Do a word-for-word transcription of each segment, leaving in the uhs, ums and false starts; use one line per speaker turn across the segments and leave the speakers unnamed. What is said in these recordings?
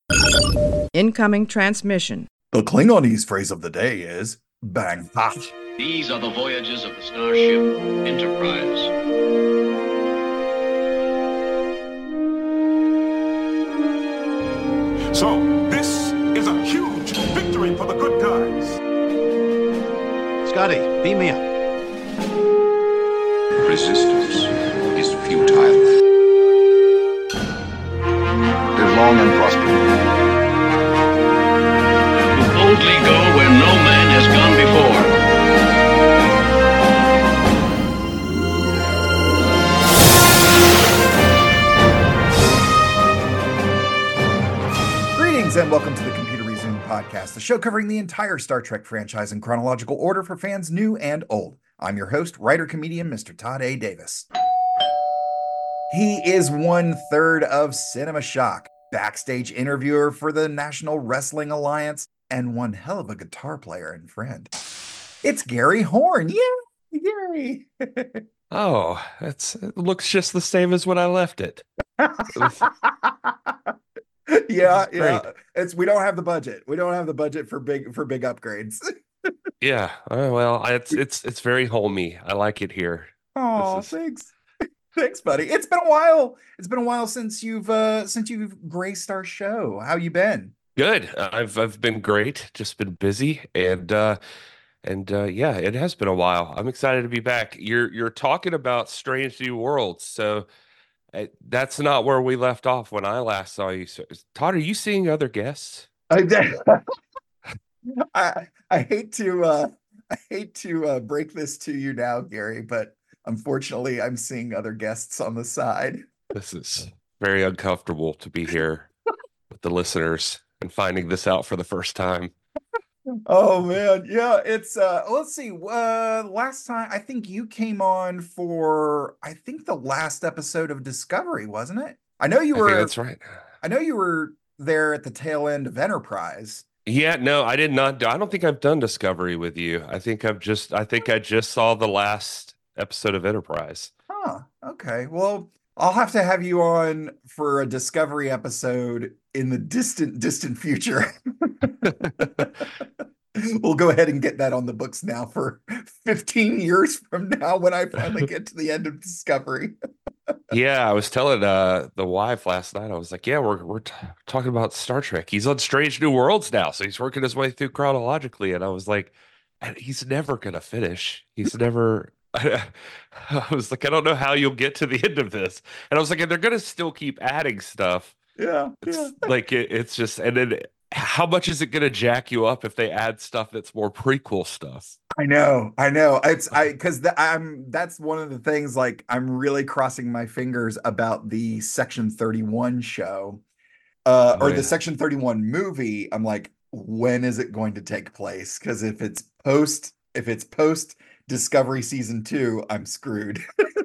Incoming transmission.
The Klingonese phrase of the day is bang ha.
These are the voyages of the starship Enterprise.
So, this is a huge victory for the good guys.
Scotty, beam me up.
Resistance is futile. Live long and prosper.
Boldly go where no man has gone before.
Greetings and welcome to the Computer Reasoning Podcast, the show covering the entire Star Trek franchise in chronological order for fans new and old. I'm your host, writer-comedian, Mister Todd A. Davis. He is one third of Cinema Shock, backstage interviewer for the National Wrestling Alliance, and one hell of a guitar player and friend. It's Gary Horn. Yeah, Gary.
Oh, it's, it looks just the same as when I left it.
yeah, yeah. It's we don't have the budget. We don't have the budget for big for big upgrades.
yeah. Uh, well, it's it's it's very homey. I like it here.
Oh,
is...
thanks. Thanks, buddy. It's been a while. It's been a while since you've uh since you've graced our show. How you been?
Good. I've I've been great. Just been busy and uh and uh yeah, it has been a while. I'm excited to be back. You're you're talking about Strange New Worlds. So uh, that's not where we left off when I last saw you. So, Todd, are you seeing other guests?
I I, I hate to uh I hate to uh, break this to you now, Gary, but unfortunately I'm seeing other guests on the side.
This is very uncomfortable to be here with the listeners and finding this out for the first time.
Oh man, yeah, it's uh let's see. Uh last time I think you came on for I think the last episode of Discovery, wasn't it? I know you
I
were
think that's right.
I know you were there at the tail end of Enterprise.
Yeah, no, I did not. I don't think I've done Discovery with you. I think I've just I think I just saw the last episode of Enterprise.
Huh. Okay. Well, I'll have to have you on for a Discovery episode in the distant, distant future. We'll go ahead and get that on the books now for fifteen years from now when I finally get to the end of Discovery.
Yeah, I was telling uh, the wife last night, I was like, yeah, we're we're t- talking about Star Trek. He's on Strange New Worlds now, so he's working his way through chronologically. And I was like, he's never going to finish. He's never... I, I was like, I don't know how you'll get to the end of this. And I was like, and they're going to still keep adding stuff.
Yeah.
It's
yeah.
like, it, it's just, and then how much is it going to jack you up if they add stuff that's more prequel stuff?
I know, I know. It's I because I'm that's one of the things. Like I'm really crossing my fingers about the Section thirty-one show, uh,
Oh,
or
yeah.
the Section thirty-one movie. I'm like, when is it going to take place? Because if it's post, if it's post Discovery season two, I'm screwed.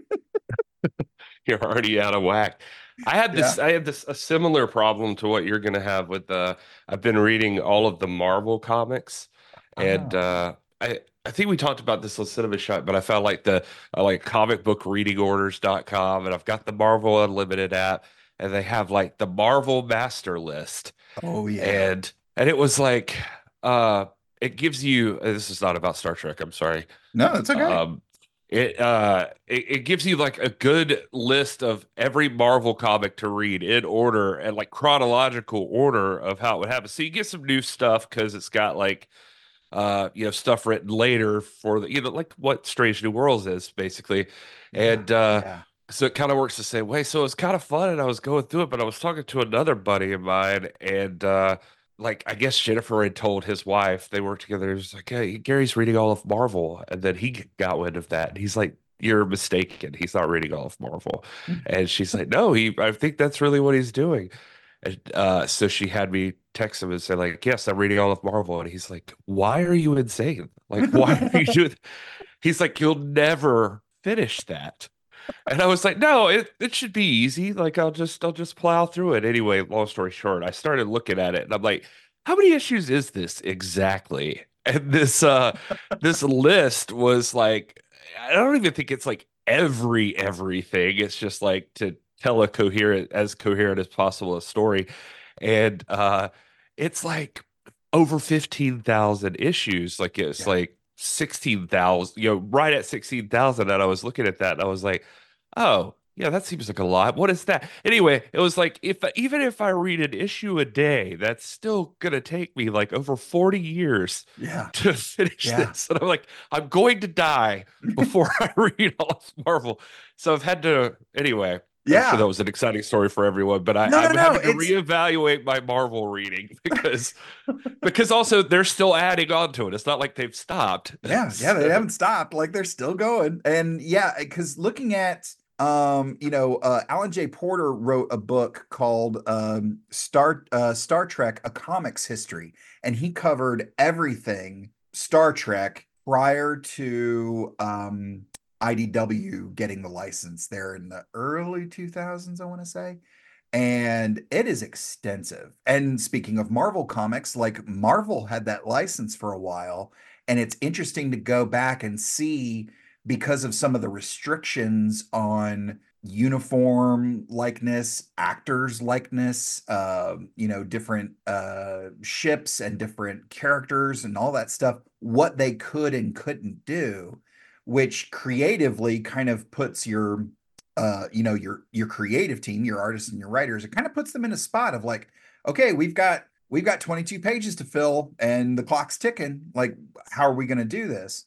You're already out of whack. I had this, I had this a similar problem to what you're going to have with uh I've been reading all of the Marvel comics, and
Oh.
uh I I think we talked about this on Cinema Shot, but I found like the uh, like comic book reading orders dot com, and I've got the Marvel Unlimited app, and they have like the Marvel Master List.
Oh yeah.
And and it was like uh it gives you, this is not about Star Trek, I'm sorry.
No, it's okay.
Um, it uh, it, it gives you like a good list of every Marvel comic to read in order and like chronological order of how it would happen. So you get some new stuff because it's got like uh, you know, stuff written later for the, you know, like what Strange New Worlds is basically, and uh,
yeah.
so it kind of works the same way. So it was kind of fun, and I was going through it, but I was talking to another buddy of mine, and uh, like I guess Jennifer had told his wife, they worked together. It was like, hey, Gary's reading all of Marvel, and then he got wind of that, and he's like, "You're mistaken. He's not reading all of Marvel." And she's like, "No, he. I think that's really what he's doing." And uh, so she had me text him and say, like, "Yes, I'm reading all of Marvel," and he's like, "Why are you insane? Like, why are you doing?" He's like, "You'll never finish that." And I was like, no, it, it should be easy. Like, I'll just I'll just plow through it. Anyway, long story short, I started looking at it and I'm like, how many issues is this exactly? And this uh this list was like, I don't even think it's like every everything. It's just like to tell a coherent as coherent as possible a story. and uh, it's like over fifteen thousand issues. Like it's
Yeah.
like sixteen thousand, you know, right at sixteen thousand. And I was looking at that and I was like, oh, yeah, that seems like a lot. What is that? Anyway, it was like, if even if I read an issue a day, that's still going to take me like over forty years
Yeah.
to finish
Yeah.
this. And I'm like, I'm going to die before I read all of Marvel. So I've had to, anyway. I'm
Yeah.
sure that was an exciting story for everyone, but I,
No, no,
I'm
no,
having to
it's-
reevaluate my Marvel reading because because also they're still adding on to it. It's not like they've stopped.
Yeah, yeah, they haven't stopped. Like they're still going. And yeah, because looking at um, you know, uh Alan J. Porter wrote a book called um Star uh Star Trek, A Comics History, and he covered everything Star Trek prior to um I D W getting the license there in the early two thousands, I want to say. And it is extensive. And speaking of Marvel comics, like Marvel had that license for a while. And it's interesting to go back and see, because of some of the restrictions on uniform likeness, actors likeness, uh, you know, different uh, ships and different characters and all that stuff, what they could and couldn't do, which creatively kind of puts your uh you know your your creative team, your artists and your writers, it kind of puts them in a spot of like, okay, we've got we've got twenty-two pages to fill and the clock's ticking, like how are we going to do this?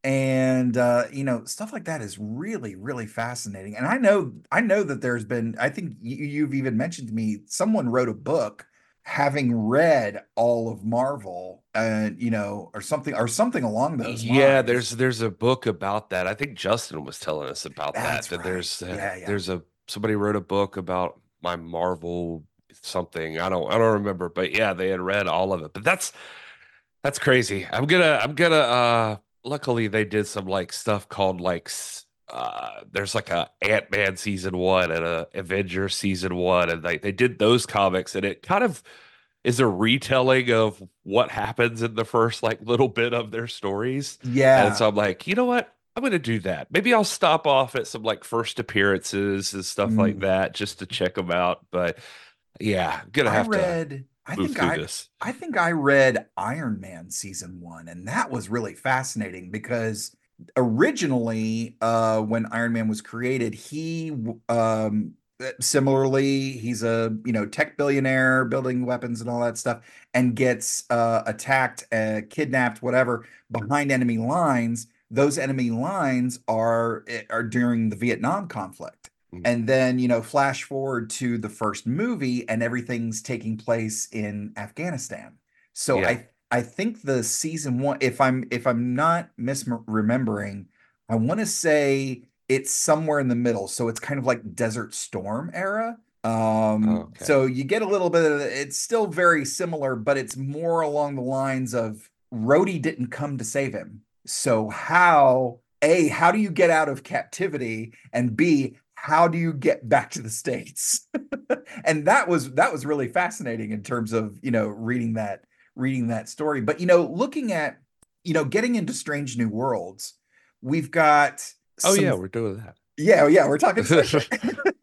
And uh you know, stuff like that is really really fascinating. And I know I know that there's been, I think you, you've even mentioned to me, someone wrote a book having read all of Marvel, and you know, or something or something along those
Yeah,
lines.
there's there's a book about that. I think Justin was telling us about
That's
that. That
right.
there's uh,
Yeah, yeah.
there's a somebody wrote a book about my Marvel something. I don't I don't remember, but yeah, they had read all of it. But that's that's crazy. I'm gonna I'm gonna uh luckily they did some like stuff called like s- uh there's like a Ant-Man season one and a Avenger season one, and like they did those comics, and it kind of is a retelling of what happens in the first like little bit of their stories.
Yeah.
And so I'm like, you know what? I'm gonna do that. Maybe I'll stop off at some like first appearances and stuff like
Mm.
that just to check them out. But yeah, I'm gonna
I
have to
read, I
move
think
through
I,
this.
I think I read Iron Man season one, and that was really fascinating because originally, uh, when Iron Man was created, he, w- um, uh, similarly, he's a, you know, tech billionaire building weapons and all that stuff, and gets uh, attacked, uh, kidnapped, whatever, behind enemy lines. Those enemy lines are eh, are during the Vietnam conflict.
Mm.
And then, you know, flash forward to the first movie and everything's taking place in Afghanistan. So
Yeah.
I I think the season one, if I'm if I'm not misremembering, I want to say it's somewhere in the middle. So it's kind of like Desert Storm era. Um,
Okay.
so you get a little bit of it's still very similar, but it's more along the lines of Rhodey didn't come to save him. So how, A, how do you get out of captivity? And B, how do you get back to the States? And that was that was really fascinating in terms of, you know, reading that reading that story. But, you know, looking at, you know, getting into Strange New Worlds, we've got
Oh
some-
yeah, we're doing that.
yeah, yeah, we're talking Star Trek.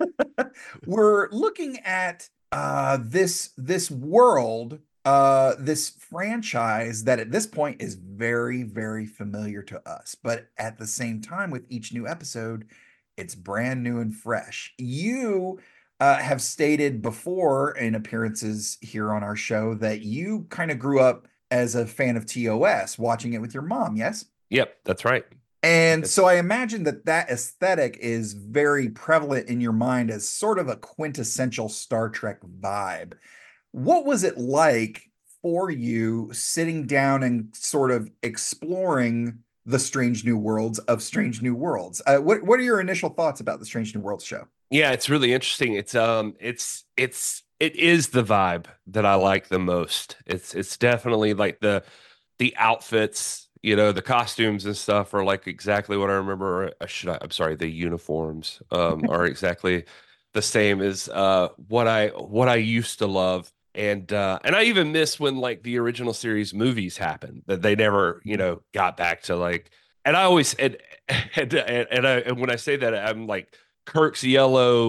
We're looking at uh this this world, uh this franchise that at this point is very very familiar to us, but at the same time with each new episode it's brand new and fresh. You uh, have stated before in appearances here on our show that you kind of grew up as a fan of T O S, watching it with your mom, yes?
Yep, that's right.
And
It's-
so I imagine that that aesthetic is very prevalent in your mind as sort of a quintessential Star Trek vibe. What was it like for you sitting down and sort of exploring the Strange New Worlds of Strange New Worlds? Uh, what what are your initial thoughts about the Strange New Worlds show?
Yeah, it's really interesting. It's um it's it's it is the vibe that I like the most. It's it's definitely like the the outfits, you know, the costumes and stuff are like exactly what I remember. Or, uh, should I, I'm sorry, the uniforms um are exactly the same as uh what I what I used to love. And uh and I even miss when like the original series movies happened, that they never, you know, got back to like, and I always and and and, and, I, and when I say that, I'm like Kirk's yellow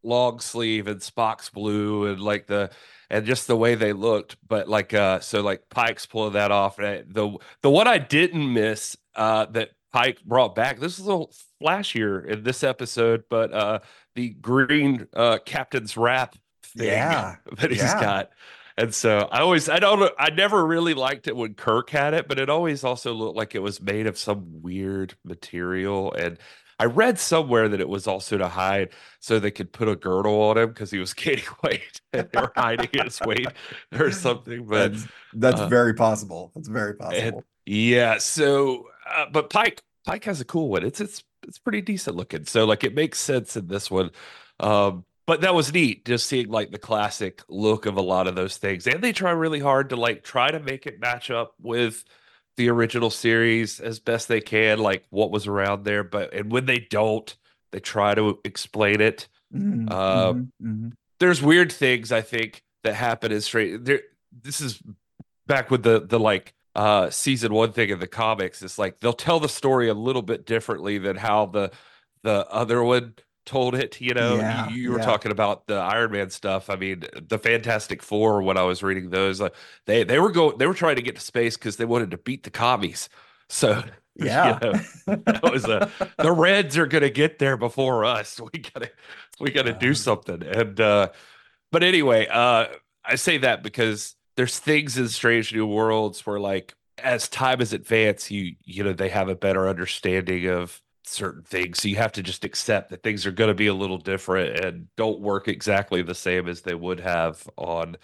long sleeve and Spock's blue and like the and just the way they looked. But like uh so like Pike's pulling that off. And the the one I didn't miss uh that Pike brought back, this is a little flashier in this episode, but uh the green uh captain's wrap thing
Yeah.
that he's
Yeah.
got. And so I always, I don't know, I never really liked it when Kirk had it, but it always also looked like it was made of some weird material. And I read somewhere that it was also to hide so they could put a girdle on him because he was gaining weight and they were hiding his weight or something. But
That's that's
uh,
very possible. That's very
and
possible.
yeah, so uh, but Pike Pike has a cool one. It's it's it's pretty decent looking. So like it makes sense in this one. Um, but that was neat just seeing like the classic look of a lot of those things. And they try really hard to like try to make it match up with the original series as best they can, like what was around there. But and when they don't, they try to explain it.
Mhm,
Uh,
mhm, mhm.
there's weird things I think that happen in straight there. This is back with the the like uh season one thing in the comics. It's like they'll tell the story a little bit differently than how the the other one told it. You know, you,
Yeah,
you were
yeah.
talking about the Iron Man stuff. I mean, the Fantastic Four, when I was reading those, like they they were going they were trying to get to space because they wanted to beat the commies. So
Yeah.
you know, that was a the Reds are gonna get there before us. We gotta we gotta do
Um,
something. And uh but anyway, uh I say that because there's things in Strange New Worlds where like as time has advanced, you you know, they have a better understanding of certain things. So you have to just accept that things are going to be a little different and don't work exactly the same as they would have on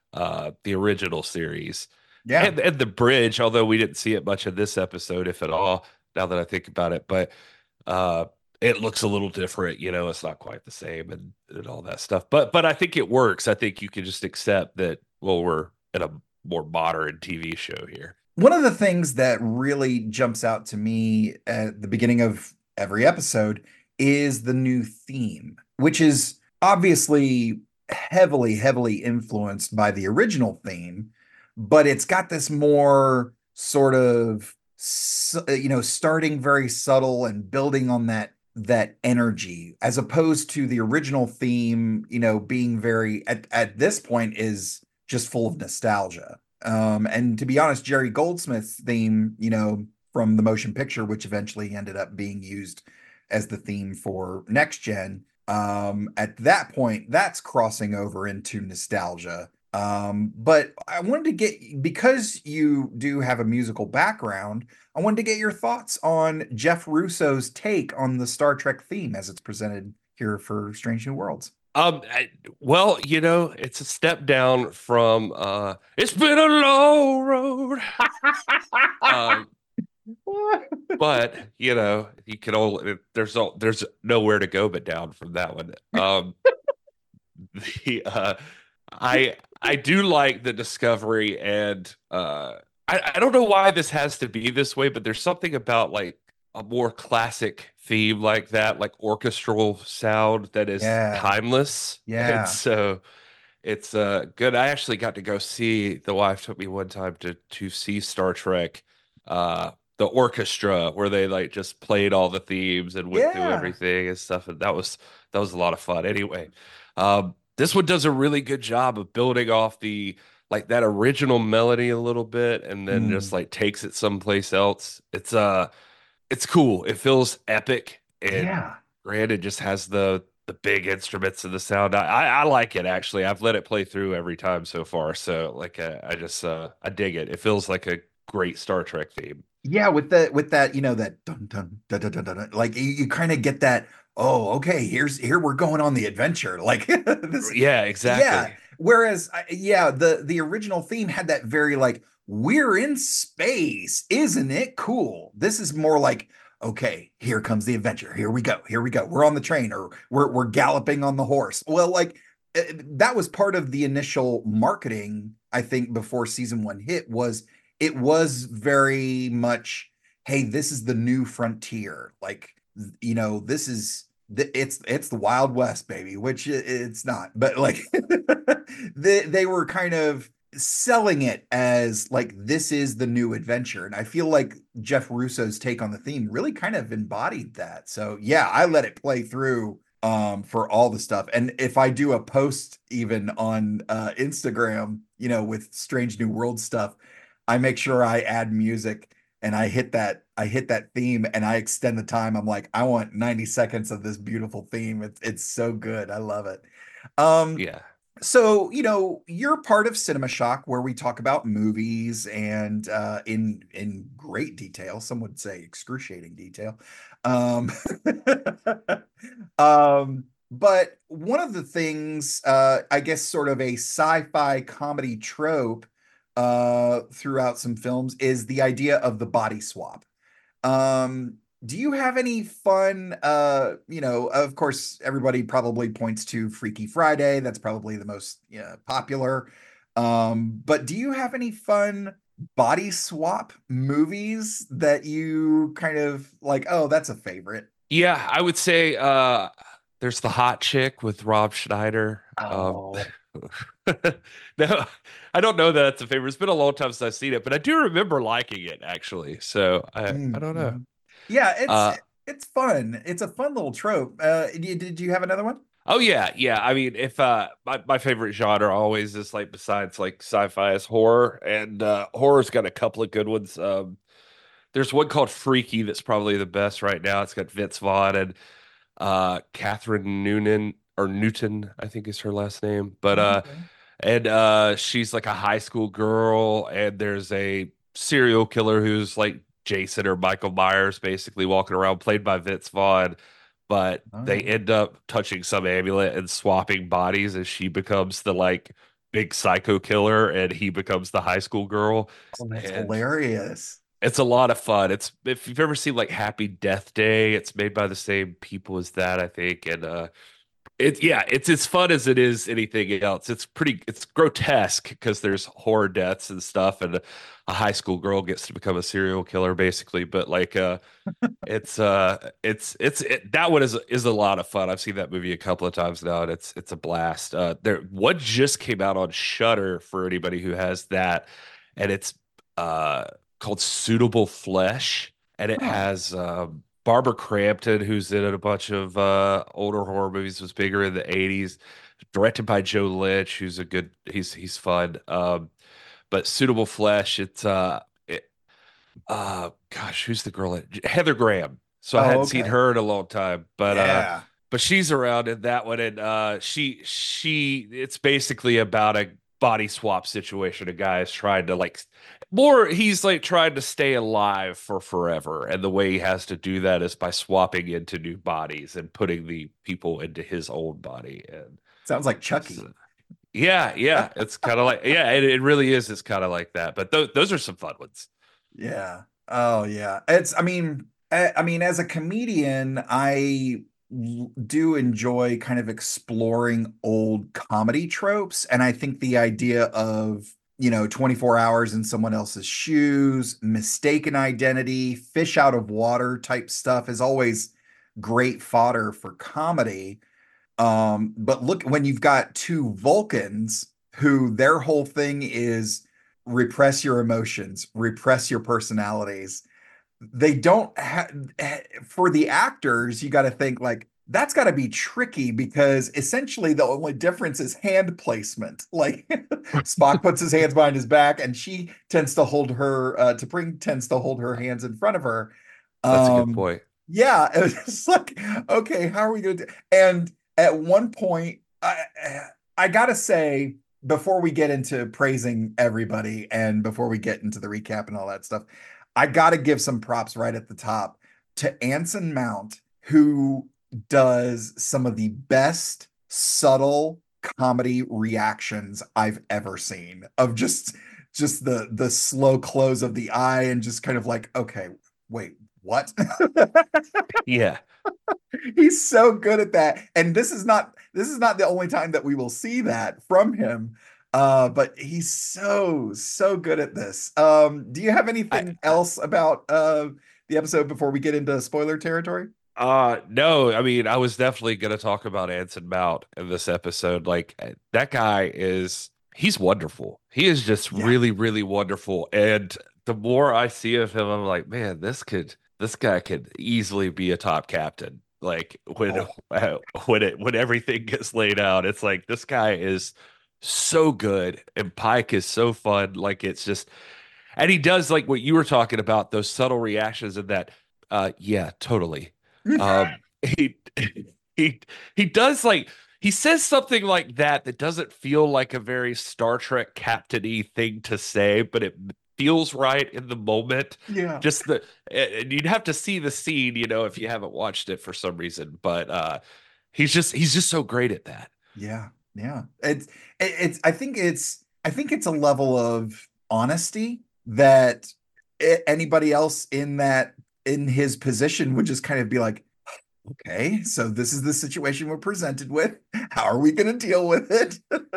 uh the original series.
yeah.
And and the bridge, although we didn't see it much in this episode, if at all, now that I think about it, but uh it looks a little different, you know, it's not quite the same and, and all that stuff. But but I think it works. I think you can just accept that, well, we're in a more modern T V show here.
One of the things that really jumps out to me at the beginning of every episode is the new theme, which is obviously heavily, heavily influenced by the original theme, but it's got this more sort of, su- you know, starting very subtle and building on that that energy, as opposed to the original theme, you know, being very at, at this point is just full of nostalgia. Um, and to be honest, Jerry Goldsmith's theme, you know, from the motion picture, which eventually ended up being used as the theme for Next Gen, um, at that point, that's crossing over into nostalgia. Um, but I wanted to get, because you do have a musical background, I wanted to get your thoughts on Jeff Russo's take on the Star Trek theme as it's presented here for Strange New Worlds.
Um, I- well, you know, it's a step down from uh it's been a long road. Um, but you know, you can only there's all there's nowhere to go but down from that one. Um the uh I I do like the discovery and uh I, I don't know why this has to be this way, but there's something about like a more classic theme like that, like orchestral sound that is
Yeah.
timeless.
Yeah.
And so it's uh good. I actually got to go see, the wife took me one time to to see Star Trek, uh the orchestra where they like just played all the themes and went through
Yeah.
everything and stuff. And that was that was a lot of fun. Anyway, um this one does a really good job of building off the like that original melody a little bit and then
Mm.
just like takes it someplace else. It's uh it's cool. It feels epic, and
Yeah.
granted, just has the the big instruments and the sound. I, I I like it actually. I've let it play through every time so far. So like uh, I just uh I dig it. It feels like a great Star Trek theme.
Yeah, with that, with that, you know, that dun dun dun dun dun, dun, dun, like you, you kind of get that. Oh, okay. Here's here we're going on the adventure. Like this,
Yeah,
yeah.
exactly.
Whereas, I- yeah, the the original theme had that very like we're in space, isn't it cool? This is more like, okay, here comes the adventure. Here we go. Here we go. We're on the train, or we're we're galloping on the horse. Well, like eh, that was part of the initial marketing, I think, before season one hit, was it was very much, hey, this is the new frontier. Like, you know, this is the, it's it's the Wild West, baby, which i- it's not, but like they they were kind of selling it as like this is the new adventure. And I feel like Jeff Russo's take on the theme really kind of embodied that. So yeah, I let it play through um, for all the stuff. And if I do a post even on uh, Instagram, you know, with Strange New World stuff, I make sure I add music and I hit that I hit that theme and I extend the time. I'm like, I want ninety seconds of this beautiful theme. It's it's so good. I love it. Um,
Yeah.
so, you know, you're part of Cinema Shock where we talk about movies and uh, in in great detail. Some would say excruciating detail. Um, um, but one of the things, uh, I guess, sort of a sci-fi comedy trope uh, throughout some films is the idea of the body swap. Um, do you have any fun, uh, you know, of course, everybody probably points to Freaky Friday. That's probably the most yeah, popular. Um, but do you have any fun body swap movies that you kind of like, oh, that's a favorite?
Yeah, I would say uh there's the hot chick with Rob Schneider. Um
Oh.
no, I don't know that that's a favorite. It's been a long time since I've seen it, but I do remember liking it actually. So I I don't know.
Mhm. Yeah, it's
Uh
it's fun. It's a fun little trope. Uh, did, did you have another one?
oh yeah, yeah. I mean, if uh my, my favorite genre always is like besides like sci-fi is horror, and uh horror's got a couple of good ones. Um there's one called Freaky that's probably the best right now. It's got Vince Vaughn and uh Catherine Noonan or Newton, I think is her last name. But
Oh,
uh
okay.
and uh she's like a high school girl, and there's a serial killer who's like Jason or Michael Myers basically walking around, played by Vince Vaughn, but they
Oh,
end up touching some amulet and swapping bodies, and she becomes the like big psycho killer and he becomes the high school girl.
oh, that's
And
hilarious.
it's a lot of fun. It's if you've ever seen like Happy Death Day, it's made by the same people as that, I think. And uh it's yeah, it's as fun as it is anything else. It's pretty it's grotesque because there's horror deaths and stuff, and a high school girl gets to become a serial killer basically. But like uh it's uh it's it's it, that one is is a lot of fun. I've seen that movie a couple of times now, and it's it's a blast. Uh there What just came out on Shudder for anybody who has that, and it's uh called Suitable Flesh, and it
Huh.
has um Barbara Crampton, who's in a bunch of uh older horror movies, was bigger in the eighties, directed by Joe Lynch, who's a good he's he's fun. Um but Suitable Flesh, it's uh it, uh gosh, who's the girl that Heather Graham. So I
Oh,
hadn't seen
okay.
her in a long time, but uh
Yeah.
but she's around in that one, and uh she she it's basically about a body swap situation. A guy is trying to like more he's like trying to stay alive for forever, and the way he has to do that is by swapping into new bodies and putting the people into his old body. And
Sounds like
so,
Chucky.
yeah, yeah, it's kind of like yeah, it, it really is. It's kind of like that, but th those are some fun ones.
Yeah. Oh, yeah. It's, I mean, I, I mean, as a comedian, I l- do enjoy kind of exploring old comedy tropes. And I think the idea of, you know, twenty-four hours in someone else's shoes, mistaken identity, fish out of water type stuff is always great fodder for comedy. Um, but look, when you've got two Vulcans who their whole thing is repress your emotions, repress your personalities, they don't have, for the actors, you got to think like, that's got to be tricky because essentially the only difference is hand placement. Like Spock puts his hands behind his back and she tends to hold her, uh, T'Pring tends to hold her hands in front of her.
That's a good
Um,
point.
yeah, it was just like, okay, how are we going to do? And at one point, I, I gotta say, before we get into praising everybody and before we get into the recap and all that stuff, I gotta give some props right at the top to Anson Mount, who does some of the best subtle comedy reactions I've ever seen of just just the the slow close of the eye and just kind of like, okay, wait, what?
Yeah.
He's so good at that. And this is not this is not the only time that we will see that from him. Uh, but he's so, so good at this. Um, do you have
I,
anything else about uh the episode before we get into spoiler territory?
Uh no, I mean I was definitely gonna talk about Anson Mount in this episode. Like uh, that guy is he's wonderful. He is just
Yeah.
really, really wonderful. And the more I see of him, I'm like, man, this could this guy could easily be a top captain. Like when
Oh,
uh, when it when everything gets laid out, it's like this guy is so good and Pike is so fun. Like it's just, and he does like what you were talking about, those subtle reactions and that. Uh, yeah, totally. Um, he he he does like he says something like that that doesn't feel like a very Star Trek captain-y thing to say, but it feels right in the moment.
yeah.
Just the and you'd have to see the scene, you know, if you haven't watched it for some reason. But uh, he's just he's just so great at that.
Yeah, yeah. It's it- it's I think it's I think it's a level of honesty that a- anybody else in that in his position would just kind of be like, okay, so this is the situation we're presented with. How are we going to deal with it?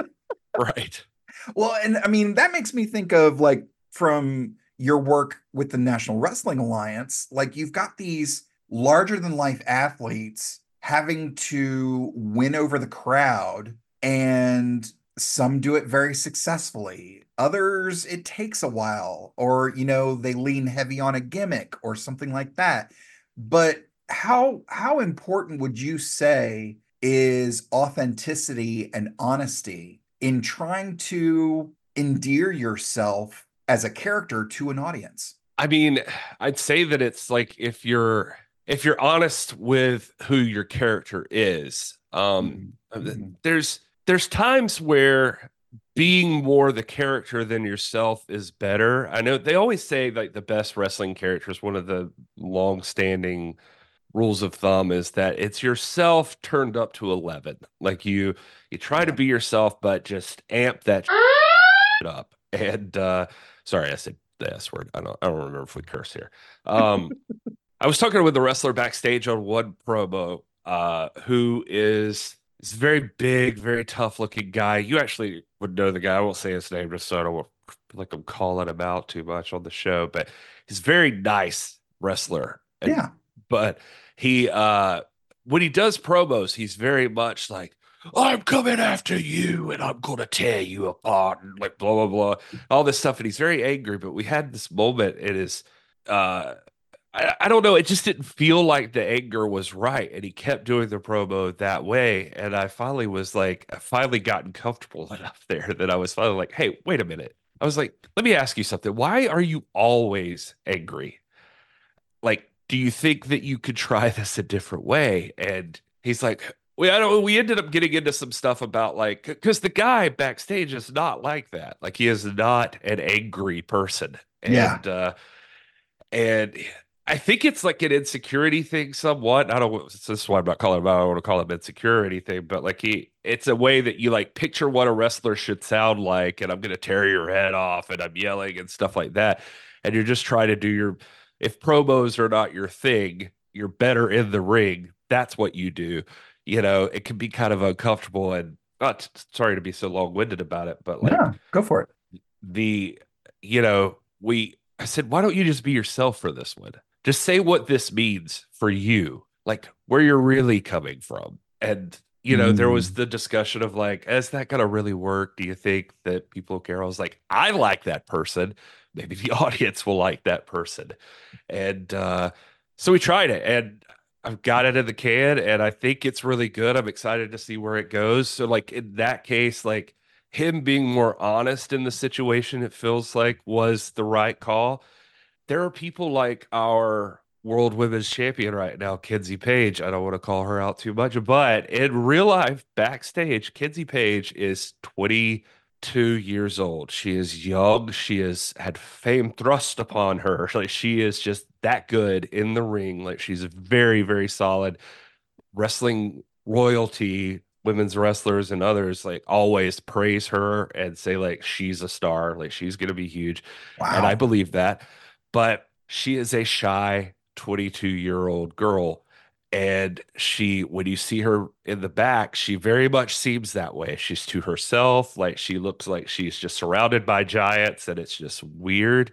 Right.
Well, and I mean, that makes me think of like from your work with the National Wrestling Alliance, like you've got these larger than life athletes having to win over the crowd, and some do it very successfully. Others, it takes a while, or, you know, they lean heavy on a gimmick or something like that. But how how important would you say is authenticity and honesty in trying to endear yourself as a character to an audience?
I mean, I'd say that it's like if you're if you're honest with who your character is, um,
Mhm.
there's there's times where being more the character than yourself is better. I know they always say like the best wrestling characters, one of the long-standing rules of thumb is that it's yourself turned up to eleven. Like you you try to
Yeah.
be yourself, but just amp that up. And uh sorry, I said the S word. I don't I don't remember if we curse here. Um I was talking with the wrestler backstage on one promo, uh, who is is a very big, very tough looking guy. You actually would know the guy. I won't say his name just so I don't feel like I'm calling him out too much on the show, but he's a very nice wrestler. And
Yeah.
but he uh when he does promos, he's very much like, I'm coming after you and I'm gonna tear you apart and like blah blah blah, all this stuff. And he's very angry. But we had this moment in his uh I, I don't know. It just didn't feel like the anger was right. And he kept doing the promo that way. And I finally was like, I finally gotten comfortable enough there that I was finally like, hey, wait a minute. I was like, let me ask you something. Why are you always angry? Like, do you think that you could try this a different way? And he's like, we I don't we ended up getting into some stuff about like because the guy backstage is not like that. Like he is not an angry person.
Yeah.
And uh and I think it's like an insecurity thing somewhat. I don't, this is why I'm not calling him out. I don't want to call him insecure or anything, but like he, it's a way that you like picture what a wrestler should sound like. And I'm going to tear your head off and I'm yelling and stuff like that. And you're just trying to do your, if promos are not your thing, you're better in the ring. That's what you do. You know, it can be kind of uncomfortable and not sorry to be so long winded about it, but like
No, go for it.
the, you know, we, I said, why don't you just be yourself for this one? Just say what this means for you, like where you're really coming from. And, you know, there was
Mm.
the discussion of like, is that going to really work? Do you think that people care? I was like, I like that person. Maybe the audience will like that person. And uh, so we tried it and I've got it in the can and I think it's really good. I'm excited to see where it goes. So, like, in that case, like, him being more honest in the situation, it feels like was the right call. There are people like our world women's champion right now, Kenzie Page. I don't want to call her out too much, but in real life, backstage, Kenzie Page is twenty-two years old. She is young. She has had fame thrust upon her. Like she is just that good in the ring. Like she's very, very solid wrestling royalty, women's wrestlers and others like always praise her and say like she's a star, like she's going to be huge. And I
Wow.
believe that. But she is a shy twenty-two year old girl. And she, when you see her in the back, she very much seems that way. She's to herself. Like she looks like she's just surrounded by giants and it's just weird.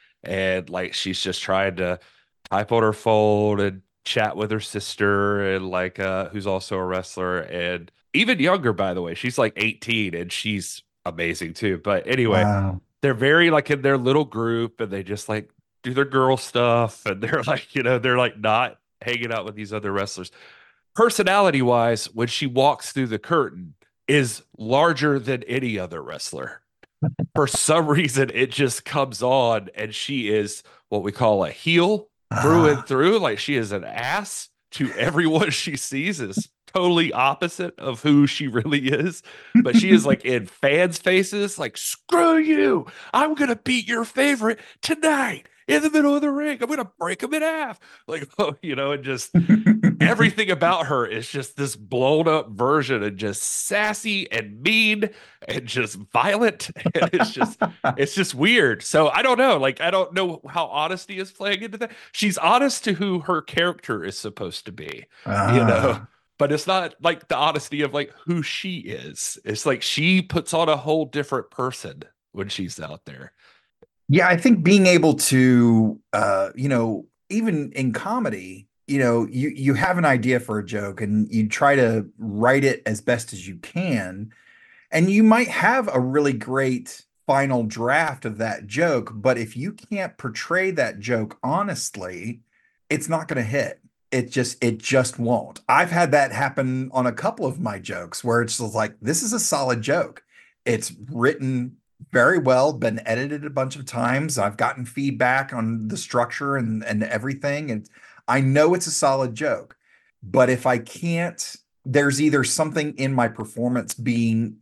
And like she's just trying to type on her phone and chat with her sister and like uh who's also a wrestler and even younger by the way. She's like eighteen and she's amazing too. But anyway,
Wow.
they're very like in their little group and they just like do their girl stuff and they're like, you know, they're like not hanging out with these other wrestlers. personality wise, when she walks through the curtain, is larger than any other wrestler. For some reason, it just comes on, and she is what we call a heel through and through. Like, she is an ass to everyone she sees, is totally opposite of who she really is. But she is like in fans' faces, like, screw you, I'm gonna beat your favorite tonight in the middle of the ring. I'm gonna break him in half. Like, oh, you know, and just everything about her is just this blown up version and just sassy and mean and just violent. And it's just, it's just weird. So I don't know. Like, I don't know how honesty is playing into that. She's honest to who her character is supposed to be, uh. you know, but it's not like the honesty of like who she is. It's like she puts on a whole different person when she's out there.
Yeah, I think being able to, uh, you know, even in comedy, you know, you you have an idea for a joke and you try to write it as best as you can, and you might have a really great final draft of that joke, but if you can't portray that joke honestly, it's not going to hit. It just it just won't. I've had that happen on a couple of my jokes where it's just like, this is a solid joke. It's written very well, been edited a bunch of times. I've gotten feedback on the structure and, and everything. And I know it's a solid joke, but if I can't, there's either something in my performance being,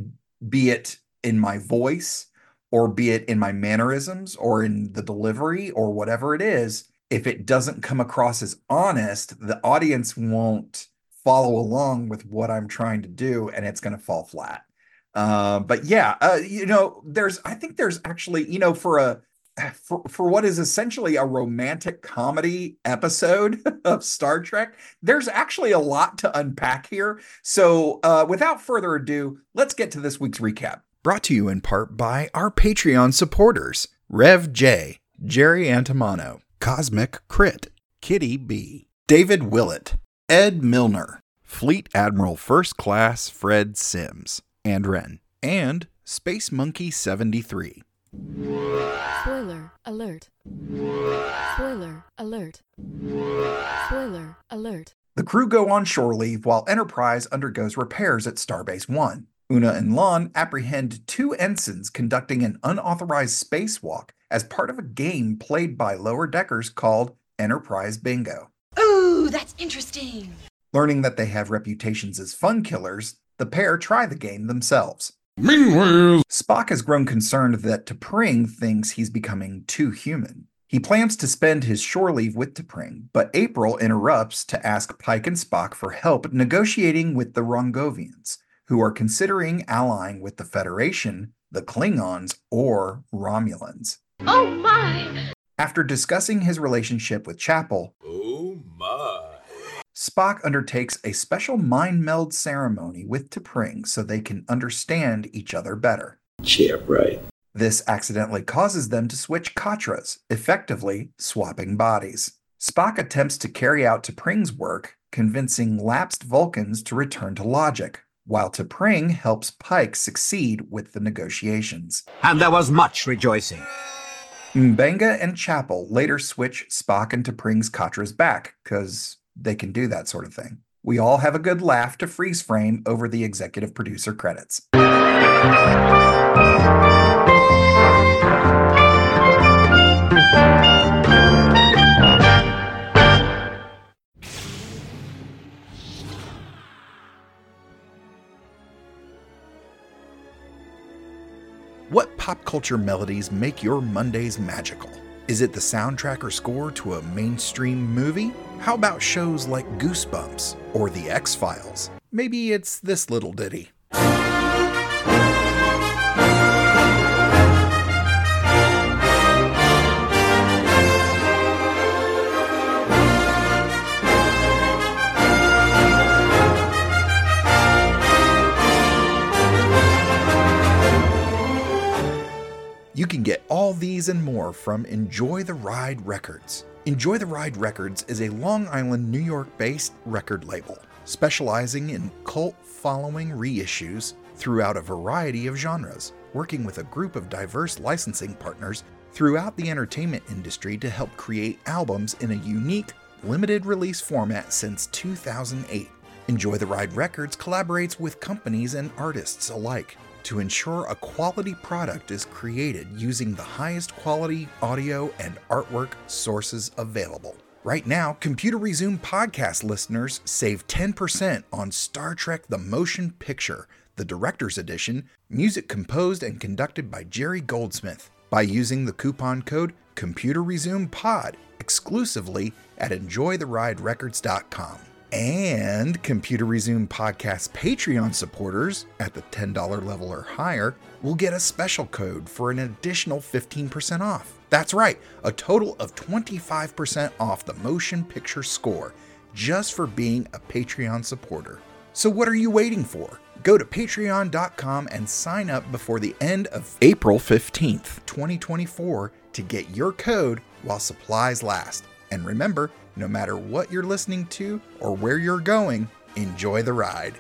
be it in my voice or be it in my mannerisms or in the delivery or whatever it is, if it doesn't come across as honest, the audience won't follow along with what I'm trying to do, and it's going to fall flat. Uh, but yeah, uh, you know, there's, I think there's actually, you know, for a, for, for what is essentially a romantic comedy episode of Star Trek, there's actually a lot to unpack here. So uh, without further ado, let's get to this week's recap. Brought to you in part by our Patreon supporters, Rev J, Jerry Antimano, Cosmic Crit, Kitty B, David Willett, Ed Milner, Fleet Admiral First Class Fred Sims, and Ren, and Space Monkey seventy-three.
Spoiler alert. Spoiler alert. Spoiler alert.
The crew go on shore leave while Enterprise undergoes repairs at Starbase One. Una and Lon apprehend two ensigns conducting an unauthorized spacewalk as part of a game played by lower deckers called Enterprise Bingo.
Ooh, that's interesting.
Learning that they have reputations as fun killers, the pair try the game themselves.
Meanwhile,
Spock has grown concerned that T'Pring thinks he's becoming too human. He plans to spend his shore leave with T'Pring, but April interrupts to ask Pike and Spock for help negotiating with the Rongovians, who are considering allying with the Federation, the Klingons, or Romulans.
Oh my!
After discussing his relationship with Chapel,
oh my.
Spock undertakes a special mind meld ceremony with T'Pring so they can understand each other better.
Yeah, right.
This accidentally causes them to switch Katras, effectively swapping bodies. Spock attempts to carry out T'Pring's work, convincing lapsed Vulcans to return to logic, while T'Pring helps Pike succeed with the negotiations.
And there was much rejoicing.
M'Benga and Chapel later switch Spock and T'Pring's Katras back, because they can do that sort of thing. We all have a good laugh to freeze frame over the executive producer credits. What pop culture melodies make your Mondays magical? Is it the soundtrack or score to a mainstream movie? How about shows like Goosebumps or The X-Files? Maybe it's this little ditty. You can get all these and more from Enjoy the Ride Records. Enjoy the Ride Records is a Long Island, New York-based record label, specializing in cult-following reissues throughout a variety of genres, working with a group of diverse licensing partners throughout the entertainment industry to help create albums in a unique, limited release format since two thousand eight. Enjoy the Ride Records collaborates with companies and artists alike to ensure a quality product is created using the highest quality audio and artwork sources available. Right now, Computer Resume podcast listeners save ten percent on Star Trek The Motion Picture, the Director's Edition, music composed and conducted by Jerry Goldsmith, by using the coupon code ComputerResumePod exclusively at enjoy the ride records dot com. And Computer Resume Podcast Patreon supporters at the ten dollars level or higher will get a special code for an additional fifteen percent off. That's right, a total of twenty-five percent off the motion picture score just for being a Patreon supporter. So what are you waiting for? Go to patreon dot com and sign up before the end of April fifteenth, twenty twenty-four to get your code while supplies last. And remember, no matter what you're listening to or where you're going, enjoy the ride.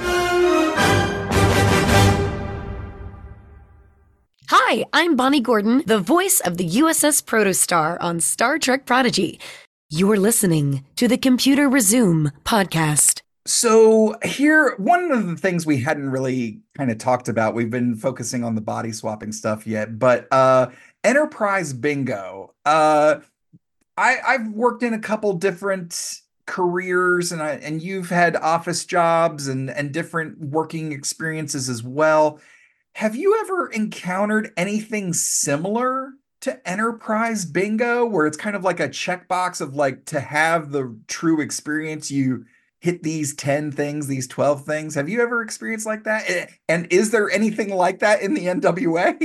Hi, I'm Bonnie Gordon, the voice of the U S S Protostar on Star Trek Prodigy. You're listening to the Computer Resume podcast.
So here, one of the things we hadn't really kind of talked about, we've been focusing on the body swapping stuff yet, but uh, Enterprise Bingo. Uh, I, I've worked in a couple different careers, and I, and you've had office jobs and, and different working experiences as well. Have you ever encountered anything similar to Enterprise Bingo, where it's kind of like a checkbox of like, to have the true experience, you hit these ten things, these twelve things? Have you ever experienced like that? And is there anything like that in the N W A?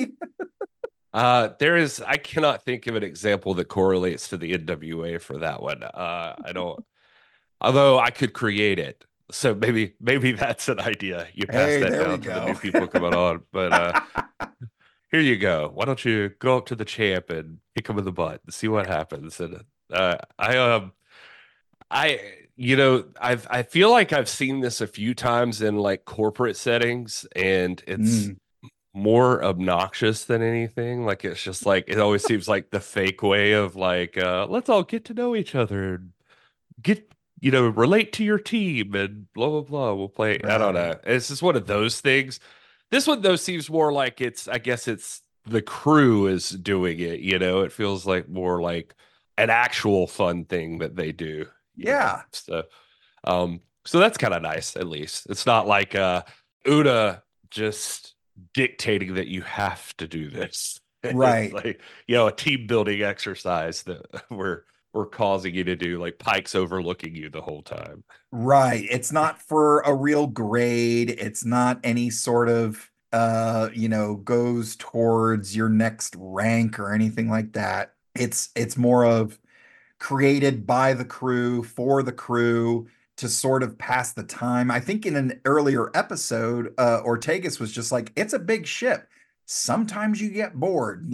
Uh, there is, I cannot think of an example that correlates to the N W A for that one. Uh, I don't, although I could create it. So maybe, maybe that's an idea. You pass
Hey,
that
there
down
we
to the
go.
new people coming on. But uh, here you go. Why don't you go up to the champ and kick him in the butt and see what happens? And uh, I, um, I, you know, I've, I feel like I've seen this a few times in like corporate settings, and it's
Mm.
more obnoxious than anything. Like, it's just like, it always seems like the fake way of like, uh, let's all get to know each other and get, you know, relate to your team and blah, blah, blah. We'll play. I don't know. It's just one of those things. This one, though, seems more like it's, I guess it's the crew is doing it. You know, it feels like more like an actual fun thing that they do.
Yeah.
Know? So, um, so that's kind of nice, at least. It's not like uh, Una just dictating that you have to do this.
Right.
It's like, you know, a team building exercise that we're we're causing you to do. Like, Pike's overlooking you the whole time.
Right. It's not for a real grade. It's not any sort of, uh, you know, goes towards your next rank or anything like that. It's it's more of created by the crew, for the crew, to sort of pass the time. I think in an earlier episode, uh, Ortegas was just like, it's a big ship. Sometimes you get bored.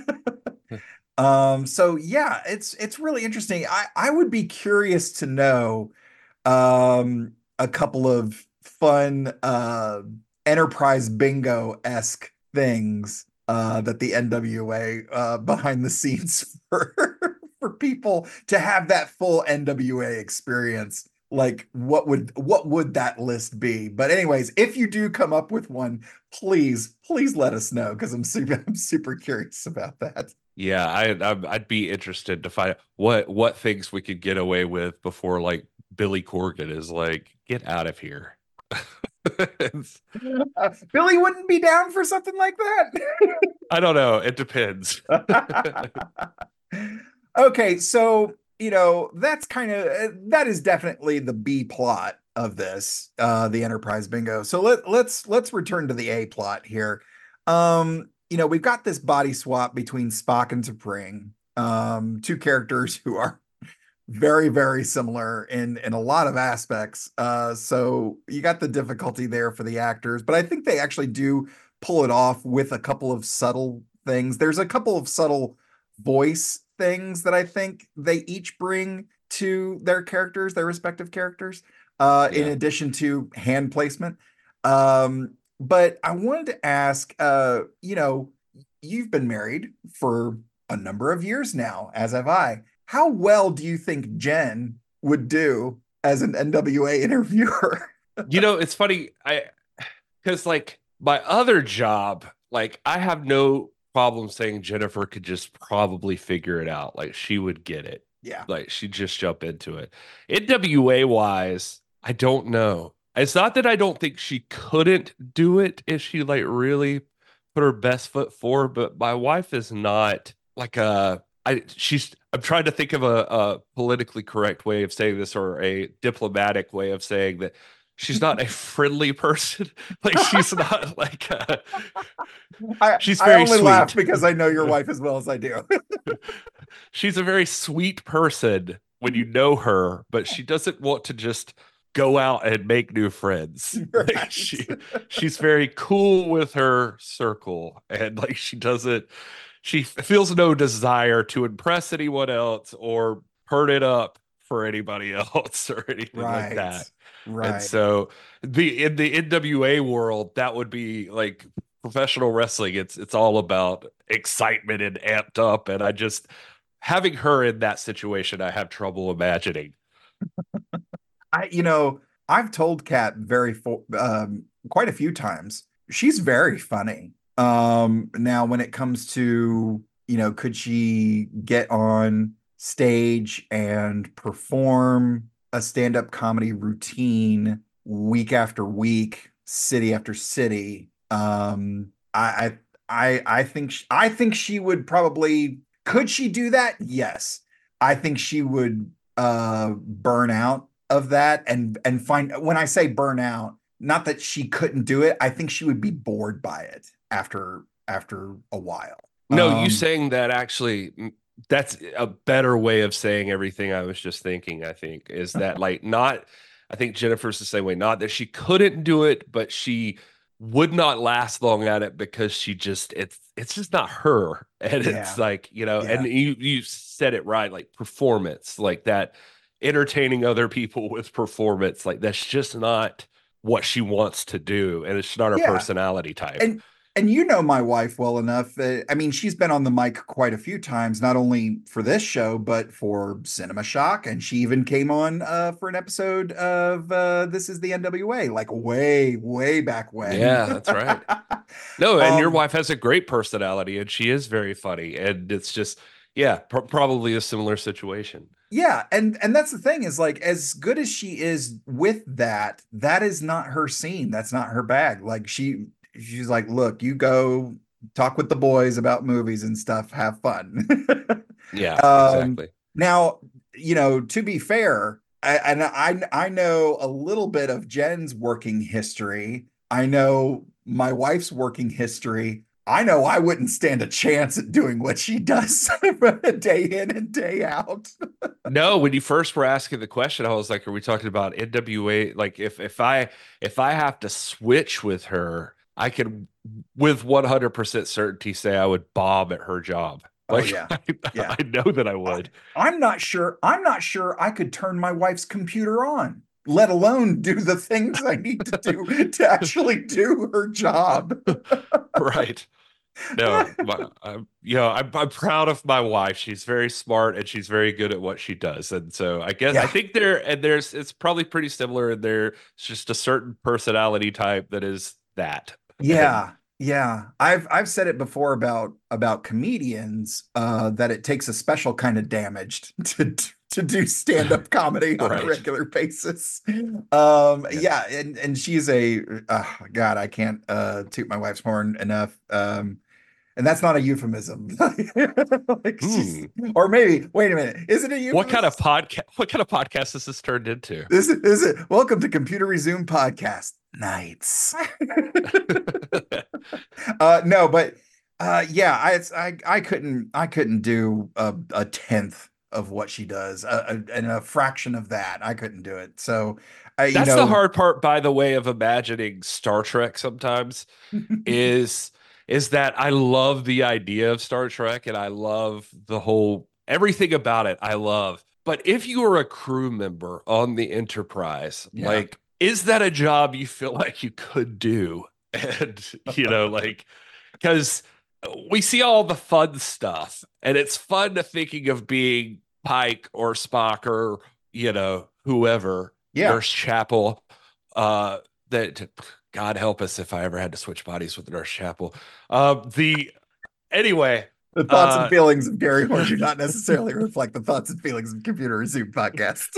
um, so yeah, it's it's really interesting. I, I would be curious to know um, a couple of fun uh, Enterprise Bingo-esque things uh, that the N W A uh, behind the scenes for, for people to have that full N W A experience. Like, what would what would that list be? But anyways, if you do come up with one, please, please let us know, because I'm super I'm super curious about that.
Yeah, I, I'd I'd be interested to find what what things we could get away with before like Billy Corgan is like, get out of here.
uh, Billy wouldn't be down for something like that.
I don't know. It depends.
Okay, so you know, that's kind of that is definitely the B plot of this, uh, the Enterprise Bingo. So let let's let's return to the A plot here. Um, you know, we've got this body swap between Spock and T'Pring, um, two characters who are very, very similar in in a lot of aspects. Uh, so you got the difficulty there for the actors, but I think they actually do pull it off with a couple of subtle things. There's a couple of subtle voice things that I think they each bring to their characters, their respective characters, uh,
Yeah.
in addition to hand placement. Um, but I wanted to ask, uh, you know, you've been married for a number of years now, as have I. how well do you think Jen would do as an N W A interviewer?
You know, it's funny. I because like my other job, like I have no problem saying Jennifer could just probably figure it out. Like she would get it.
Yeah.
Like she'd just jump into it. N W A wise, I don't know. It's not that I don't think she couldn't do it if she like really put her best foot forward, but my wife is not like a I she's I'm trying to think of a, a politically correct way of saying this or a diplomatic way of saying that she's not a friendly person. Like she's not like a,
I,
she's very
I only
sweet.
laugh because I know your wife as well as I do.
She's a very sweet person when you know her, but she doesn't want to just go out and make new friends.
Right.
Like she she's very cool with her circle, and like she doesn't she feels no desire to impress anyone else or turn it up for anybody else or anything
Right.
like that.
Right.
And so the in the N W A world, that would be like professional wrestling. It's it's all about excitement and amped up. And I just having her in that situation, I have trouble imagining.
I, you know, I've told Kat very fo- um, quite a few times. She's very funny. Um, now, when it comes to, you know, could she get on stage and perform a stand-up comedy routine week after week, city after city? Um, I, I, I think, sh- I think she would probably. Could she do that? Yes, I think she would uh, burn out of that and and find. When I say burn out, not that she couldn't do it. I think she would be bored by it after after a while.
No,
Um,
you saying that actually, mm, that's a better way of saying everything I was just thinking, I think, is that like not, I think Jennifer's the same way, not that she couldn't do it, but she would not last long at it because she just, it's, it's just not her. And
Yeah.
it's like, you know,
Yeah.
and you, you said it right, like performance, like that, entertaining other people with performance, like that's just not what she wants to do. And it's not her
Yeah.
personality type.
And and you know my wife well enough. Uh, I mean, she's been on the mic quite a few times, not only for this show, but for Cinema Shock. And she even came on uh, for an episode of uh, This Is the N W A, like way, way back when.
Yeah, that's right. No, and your
Um,
wife has a great personality and she is very funny. And it's just, yeah, pr- probably a similar situation.
Yeah, and and that's the thing is like as good as she is with that, that is not her scene. That's not her bag. Like she she's like, look, you go talk with the boys about movies and stuff, have fun.
Yeah,
Um,
exactly.
Now, you know, to be fair, I, and I I know a little bit of Jen's working history. I know my wife's working history. I know I wouldn't stand a chance at doing what she does day in and day out.
No, when you first were asking the question, I was like, are we talking about N W A? Like if if I if I have to switch with her, I could with one hundred percent certainty say I would bomb at her job.
Oh,
Like
yeah.
I,
Yeah.
I know that I would.
I'm not sure. I'm not sure I could turn my wife's computer on, let alone do the things I need to do to actually do her job.
Right. No, my, I'm, you know, I'm, I'm proud of my wife. She's very smart and she's very good at what she does. And so I guess I
Yeah.
think there and there's it's probably pretty similar in there. It's just a certain personality type that is that.
Yeah, yeah. I've I've said it before about about comedians uh, that it takes a special kind of damaged to to do stand-up comedy on
Right.
a regular basis. Um, yeah, and and she's a uh, God. I can't uh, toot my wife's horn enough. Um, and that's not a euphemism. Like she's- or maybe wait a minute, is it a euphemism?
What kind of podcast? What kind of podcast has this turned into?
This is, is it? Welcome to Computer Resume Podcast Nights. uh, no, but uh, yeah, I, I I couldn't I couldn't do a, a tenth of what she does, uh, and a fraction of that. I couldn't do it. So, I, you
That's
know,
the hard part, by the way, of imagining Star Trek sometimes is is that I love the idea of Star Trek and I love the whole everything about it. I love. But if you were a crew member on the Enterprise,
Yeah.
like, is that a job you feel like you could do? And, you know, like, because we see all the fun stuff and it's fun thinking of being Pike or Spock or, you know, whoever,
Yeah.
Nurse Chapel, uh, that God help us if I ever had to switch bodies with Nurse Chapel. Uh, the anyway,
The thoughts
uh,
and feelings of Gary Horn do not necessarily reflect the thoughts and feelings of Computer Resume podcast.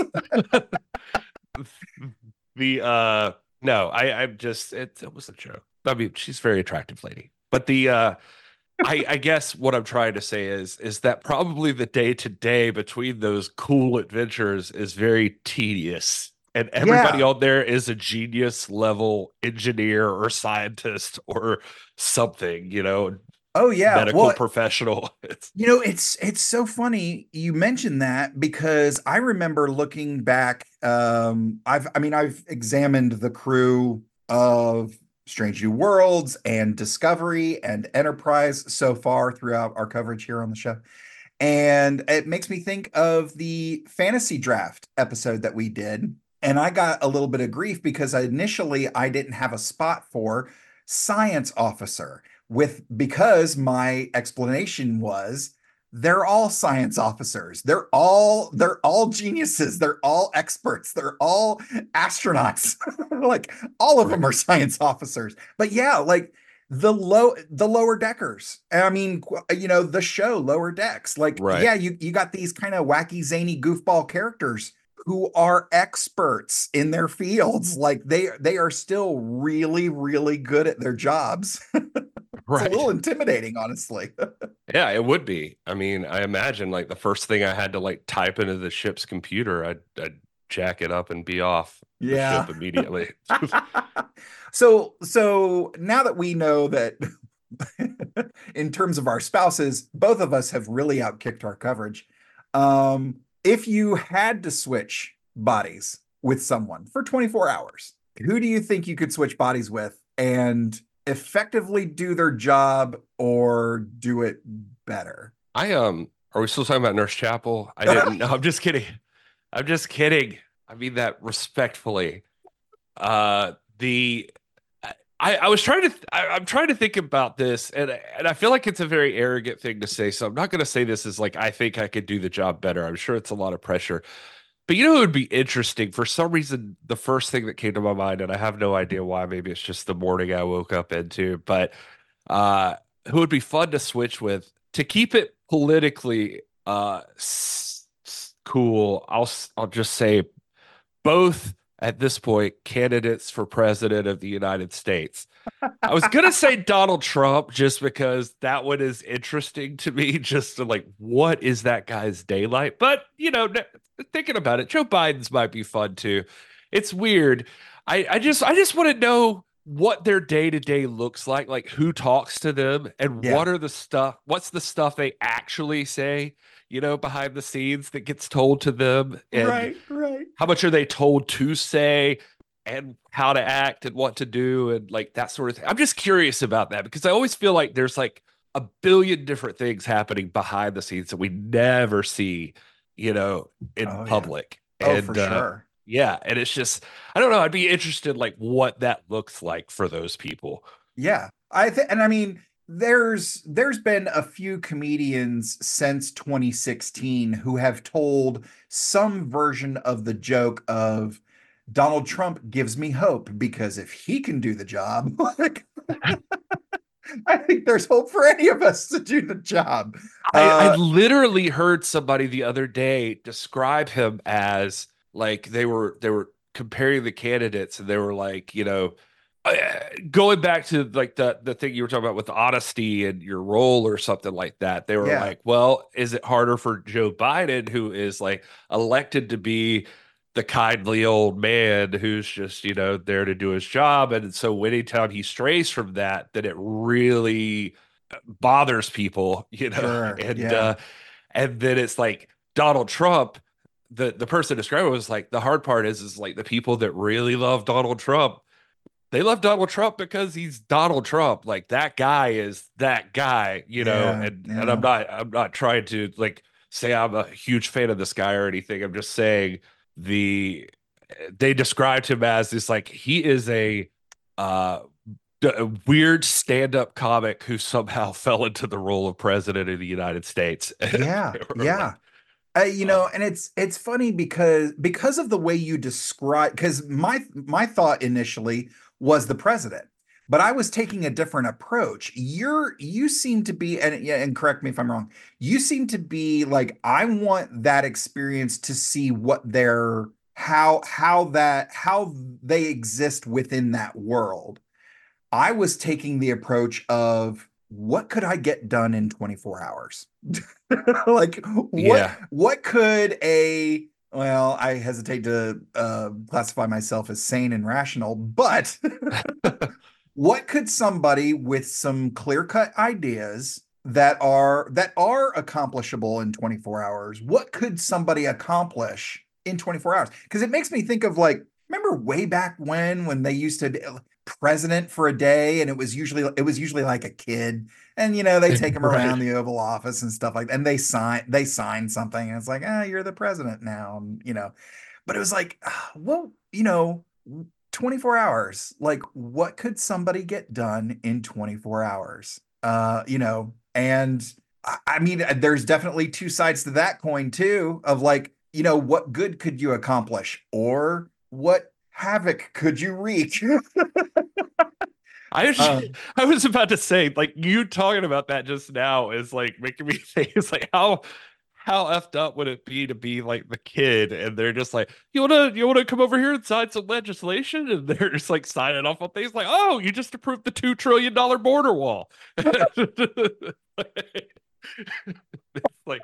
the uh, no, I I'm just it, it was a joke. I mean, she's a very attractive lady, but the uh. I, I guess what I'm trying to say is is that probably the day to day between those cool adventures is very tedious, and everybody
Yeah.
out there is a genius level engineer or scientist or something, you know,
Oh yeah.
medical
Well,
professional. It's
you know, it's it's so funny you mentioned that because I remember looking back. Um, I've I mean I've examined the crew of Strange New Worlds and Discovery and Enterprise so far throughout our coverage here on the show. And it makes me think of the fantasy draft episode that we did. And I got a little bit of grief because initially I didn't have a spot for science officer with because my explanation was they're all science officers. They're all they're all geniuses. They're all experts. They're all astronauts. Like all of them are science officers. But yeah, like the low the lower deckers. I mean, you know, the show Lower Decks. Like,
Right.
yeah, you you got these kind of wacky, zany goofball characters who are experts in their fields. Like they they are still really, really good at their jobs. It's
right.
a little intimidating, honestly.
Yeah, it would be. I mean, I imagine like the first thing I had to like type into the ship's computer, I'd, I'd jack it up and be off the
Yeah.
ship immediately.
so so now that we know that in terms of our spouses, both of us have really outkicked our coverage. Um, if you had to switch bodies with someone for twenty-four hours, who do you think you could switch bodies with and effectively do their job or do it better?
I um are we still talking about Nurse Chapel? I didn't no, I'm just kidding. I'm just kidding. I mean that respectfully. Uh the I, I was trying to th- I, I'm trying to think about this and and I feel like it's a very arrogant thing to say. So I'm not going to say this as like I think I could do the job better. I'm sure it's a lot of pressure. But you know it would be interesting for some reason the first thing that came to my mind and I have no idea why, maybe it's just the morning I woke up into, but uh who would be fun to switch with to keep it politically uh s- s- cool. I'll s- I'll just say both at this point candidates for president of the United States. I was gonna say Donald Trump just because that one is interesting to me, just to like what is that guy's daylight? But you know, n- thinking about it, Joe Biden's might be fun too. It's weird. I I just I just want to know what their day to day looks like, like who talks to them and
Yeah.
what are the stuff, what's the stuff they actually say, you know, behind the scenes that gets told to them, and
right.
how much are they told to say and how to act and what to do and like that sort of thing. I'm just curious about that because I always feel like there's like a billion different things happening behind the scenes that we never see, you know, in
Oh, yeah.
public.
Oh,
and,
for
uh,
sure.
Yeah, and it's just I don't know. I'd be interested like what that looks like for those people.
Yeah. I think, and I mean, there's there's been a few comedians since twenty sixteen who have told some version of the joke of Donald Trump gives me hope because if he can do the job, like I think there's hope for any of us to do the job.
I, I
Uh,
literally heard somebody the other day describe him as like they were they were comparing the candidates and they were like, you know, uh, going back to like the the thing you were talking about with honesty and your role or something like that. They were
Yeah.
like, well, is it harder for Joe Biden, who is like elected to be the kindly old man who's just, you know, there to do his job, and so anytime he strays from that, then it really bothers people, you know.
Sure,
and
yeah.
uh and then it's like Donald Trump, the the person described it was like the hard part is is like the people that really love Donald Trump, they love Donald Trump because he's Donald Trump. Like that guy is that guy, you know.
Yeah,
and
yeah.
and I'm not I'm not trying to like say I'm a huge fan of this guy or anything. I'm just saying the they described him as this like he is a uh d- a weird stand-up comic who somehow fell into the role of president of the United States.
Yeah,
They were
yeah.
like,
Uh, you
Uh,
know, and it's it's funny because because of the way you describe, because my my thought initially was the president, but I was taking a different approach. You're you seem to be, and yeah, and correct me if I'm wrong. You seem to be like, I want that experience to see what they're how how that how they exist within that world. I was taking the approach of, what could I get done in twenty-four hours? Like, what
yeah.
what could a, well, I hesitate to uh, classify myself as sane and rational, but what could somebody with some clear-cut ideas that are that are accomplishable in twenty-four hours, what could somebody accomplish in twenty-four hours? Because it makes me think of, like, remember way back when when they used to be president for a day, and it was usually it was usually like a kid, and you know, they take him
Right.
around the Oval Office and stuff like that, and they sign they sign something, and it's like, ah, you're the president now, and, you know. But it was like, ah, well, you know, twenty-four hours, like, what could somebody get done in twenty-four hours? Uh, you know, and I, I mean, there's definitely two sides to that coin too, of like, you know, what good could you accomplish, or what havoc could you wreak?
I was,
Um,
I was about to say, like, you talking about that just now is like making me think, it's like, how how effed up would it be to be like the kid, and they're just like, you wanna you wanna come over here and sign some legislation, and they're just like signing off on things like, oh, you just approved the two trillion dollar border wall. It's like,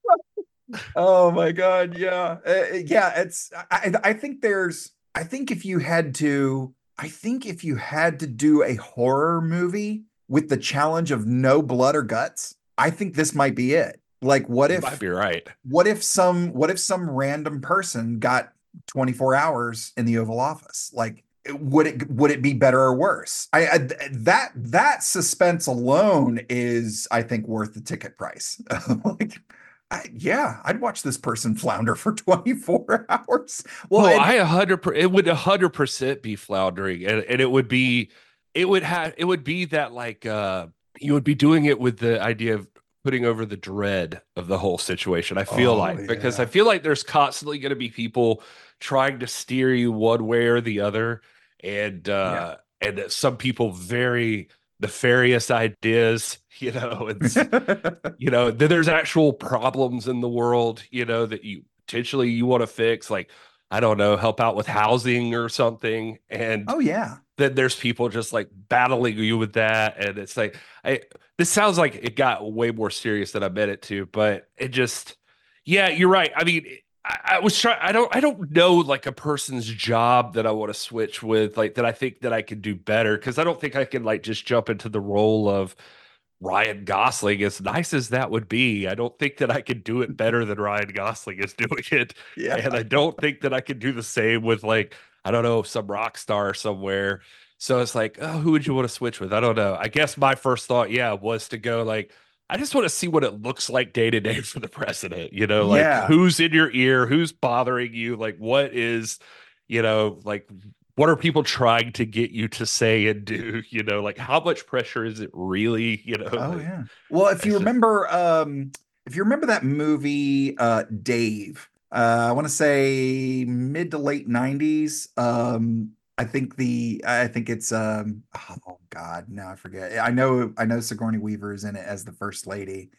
oh my God, yeah, Uh, yeah. It's I I think there's I think if you had to I think if you had to do a horror movie with the challenge of no blood or guts, I think this might be it. Like, what
you
if
might be right.
what if some what if some random person got twenty-four hours in the Oval Office? Like, would it would it be better or worse? I, I that that suspense alone is, I think, worth the ticket price. Like, I, yeah, I'd watch this person flounder for twenty-four hours. Well,
Well,
and-
I a hundred per- it would a hundred percent be floundering, and, and it would be it would have it would be that, like, uh you would be doing it with the idea of putting over the dread of the whole situation. I feel
Oh,
like, because
yeah.
I feel like there's constantly going to be people trying to steer you one way or the other, and uh and some people very nefarious ideas, you know, and you know, then there's actual problems in the world, you know, that you potentially you want to fix, like, I don't know, help out with housing or something. And
oh yeah.
then there's people just like battling you with that. And it's like, I, this sounds like it got way more serious than I meant it to, but it just, yeah, you're right. I mean, I, I was trying, I don't, I don't know, like, a person's job that I want to switch with, like, that I think that I could do better. Cause I don't think I can, like, just jump into the role of Ryan Gosling, as nice as that would be. I don't think that I could do it better than Ryan Gosling is doing it.
Yeah.
And I don't think that I could do the same with, like, I don't know, some rock star somewhere. So it's like, oh, who would you want to switch with? I don't know. I guess my first thought, yeah, was to go, like, I just want to see what it looks like day to day for the president. You know, like,
Yeah.
who's in your ear, who's bothering you, like, what is, you know, like, what are people trying to get you to say and do? You know, like, how much pressure is it really? You know?
Oh
like,
yeah. Well, if you
it's just-
remember, um, if you remember that movie, uh, Dave, uh, I want to say mid to late nineties. Um, I think the, I think it's, um, oh God, now I forget. I know, I know Sigourney Weaver is in it as the first lady.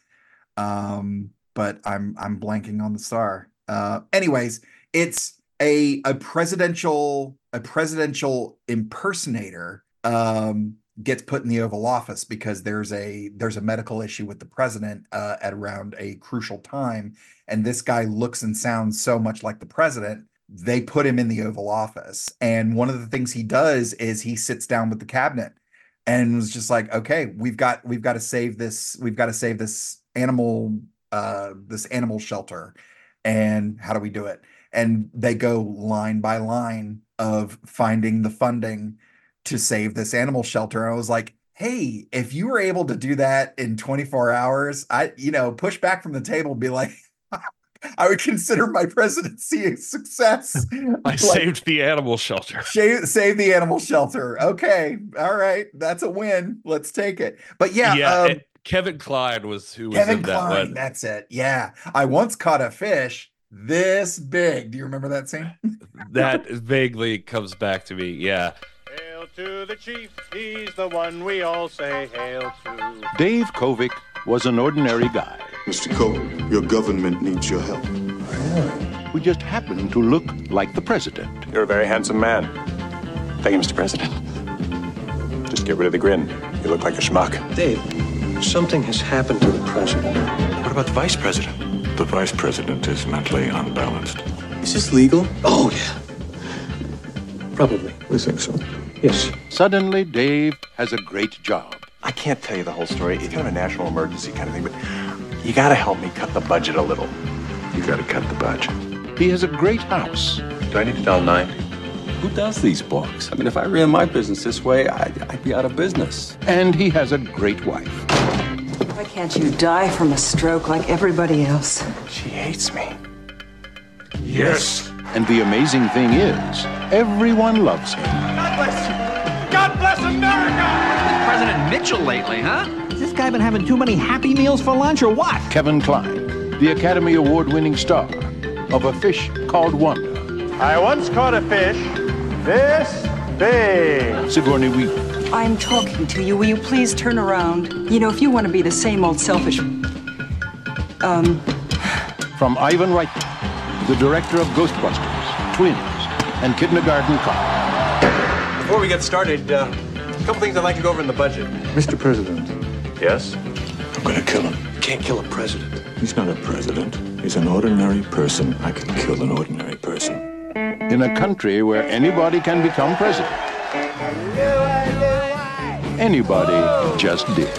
Um, but I'm, I'm blanking on the star. Uh, anyways, it's a, a presidential, a presidential impersonator, um, gets put in the Oval Office because there's a there's a medical issue with the president uh, at around a crucial time, and this guy looks and sounds so much like the president. They put him in the Oval Office, and one of the things he does is he sits down with the cabinet and was just like, okay, we've got we've got to save this we've got to save this animal uh, this animal shelter, and how do we do it? And they go line by line of finding the funding to save this animal shelter. And I was like, hey, if you were able to do that in twenty-four hours, I, you know, push back from the table and be like, I would consider my presidency a success.
I
Like,
saved the animal shelter.
save, save the animal shelter. Okay. All right. That's a win. Let's take it. But yeah.
Yeah.
um,
it- Kevin Kline was who was
Kevin
in that
Kline,
one.
that's it. Yeah. I once caught a fish this big. Do you remember that scene?
That vaguely comes back to me. Yeah.
Hail to the chief, he's the one we all say hail to.
Dave Kovic was an ordinary guy.
Mister Kovic, your government needs your help.
Who just happened to look like the president.
You're a very handsome man. Thank you, Mister President. Just get rid of the grin. You look like a schmuck.
Dave, something has happened to the president.
What about the vice president?
The vice president is mentally unbalanced.
Is this legal? Oh, yeah. Probably.
We think so.
Yes.
Suddenly, Dave has a great job.
I can't tell you the whole story. It's kind of a national emergency kind of thing, but you gotta help me cut the budget a little.
You gotta cut the budget.
He has a great house.
Do I need to dial ninety?
Who does these books? I mean, if I ran my business this way, I'd, I'd be out of business.
And he has a great wife.
Why can't you die from a stroke like everybody else?
She hates me.
Yes.
And the amazing thing is, everyone loves him.
God bless you. God bless America!
President Mitchell lately, huh? Has this guy been having too many Happy Meals for lunch or what?
Kevin Kline, the Academy Award-winning star of A Fish Called Wanda.
I once caught a fish this big.
Sigourney Weaver.
I'm talking to you. Will you please turn around? You know, if you want to be the same old selfish... Um...
From Ivan Reitman, the director of Ghostbusters, Twins, and Kindergarten Cop.
Before we get started, uh, a couple things I'd like to go over in the budget.
Mister President.
Yes?
I'm gonna kill him.
You can't kill a president.
He's not a president. He's an ordinary person. I can kill an ordinary person.
In a country where anybody can become president. Anybody just did.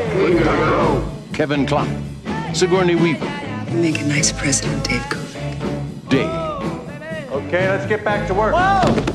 Kevin Kline, Sigourney Weaver.
You make a nice president, Dave Kovic.
Dave.
Okay, let's get back to work.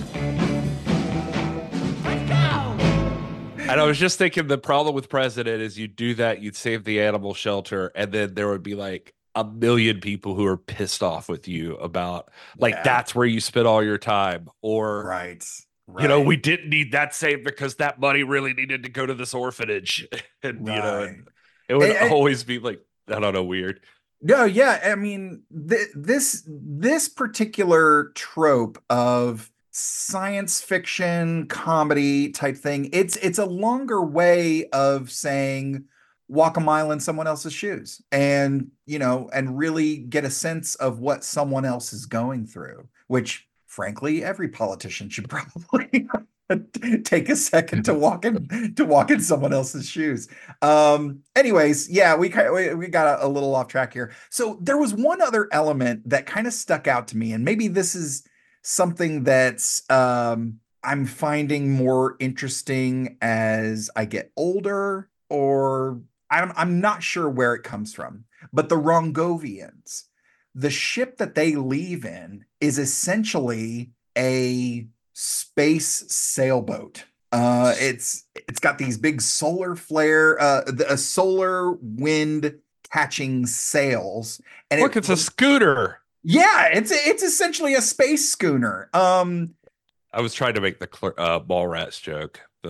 And I was just thinking the problem with president is you do that, you'd save the animal shelter, and then there would be like a million people who are pissed off with you about like
Yeah.
that's where you spent all your time, or
Right. Right.
you know, we didn't need that saved because that money really needed to go to this orphanage. And you know,
Right.
and it would
And- and-
always be like, I don't know, weird.
No, yeah. I mean, th- this this particular trope of science fiction comedy type thing, it's it's a longer way of saying walk a mile in someone else's shoes, and you know, and really get a sense of what someone else is going through, which frankly every politician should probably take a second to walk in to walk in someone else's shoes. Um anyways, yeah, we kind we, we got a, a little off track here. So there was one other element that kind of stuck out to me, and maybe this is something that's um I'm finding more interesting as I get older, or I'm I'm not sure where it comes from. But the Rongovians, the ship that they leave in is essentially a space sailboat. Uh, it's it's got these big solar flare, uh, the, a solar wind catching sails, and
Look,
it,
it's a scooter.
Yeah, it's it's essentially a space schooner. Um,
I was trying to make the cl- uh, ball rats joke. but-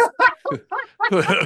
oh.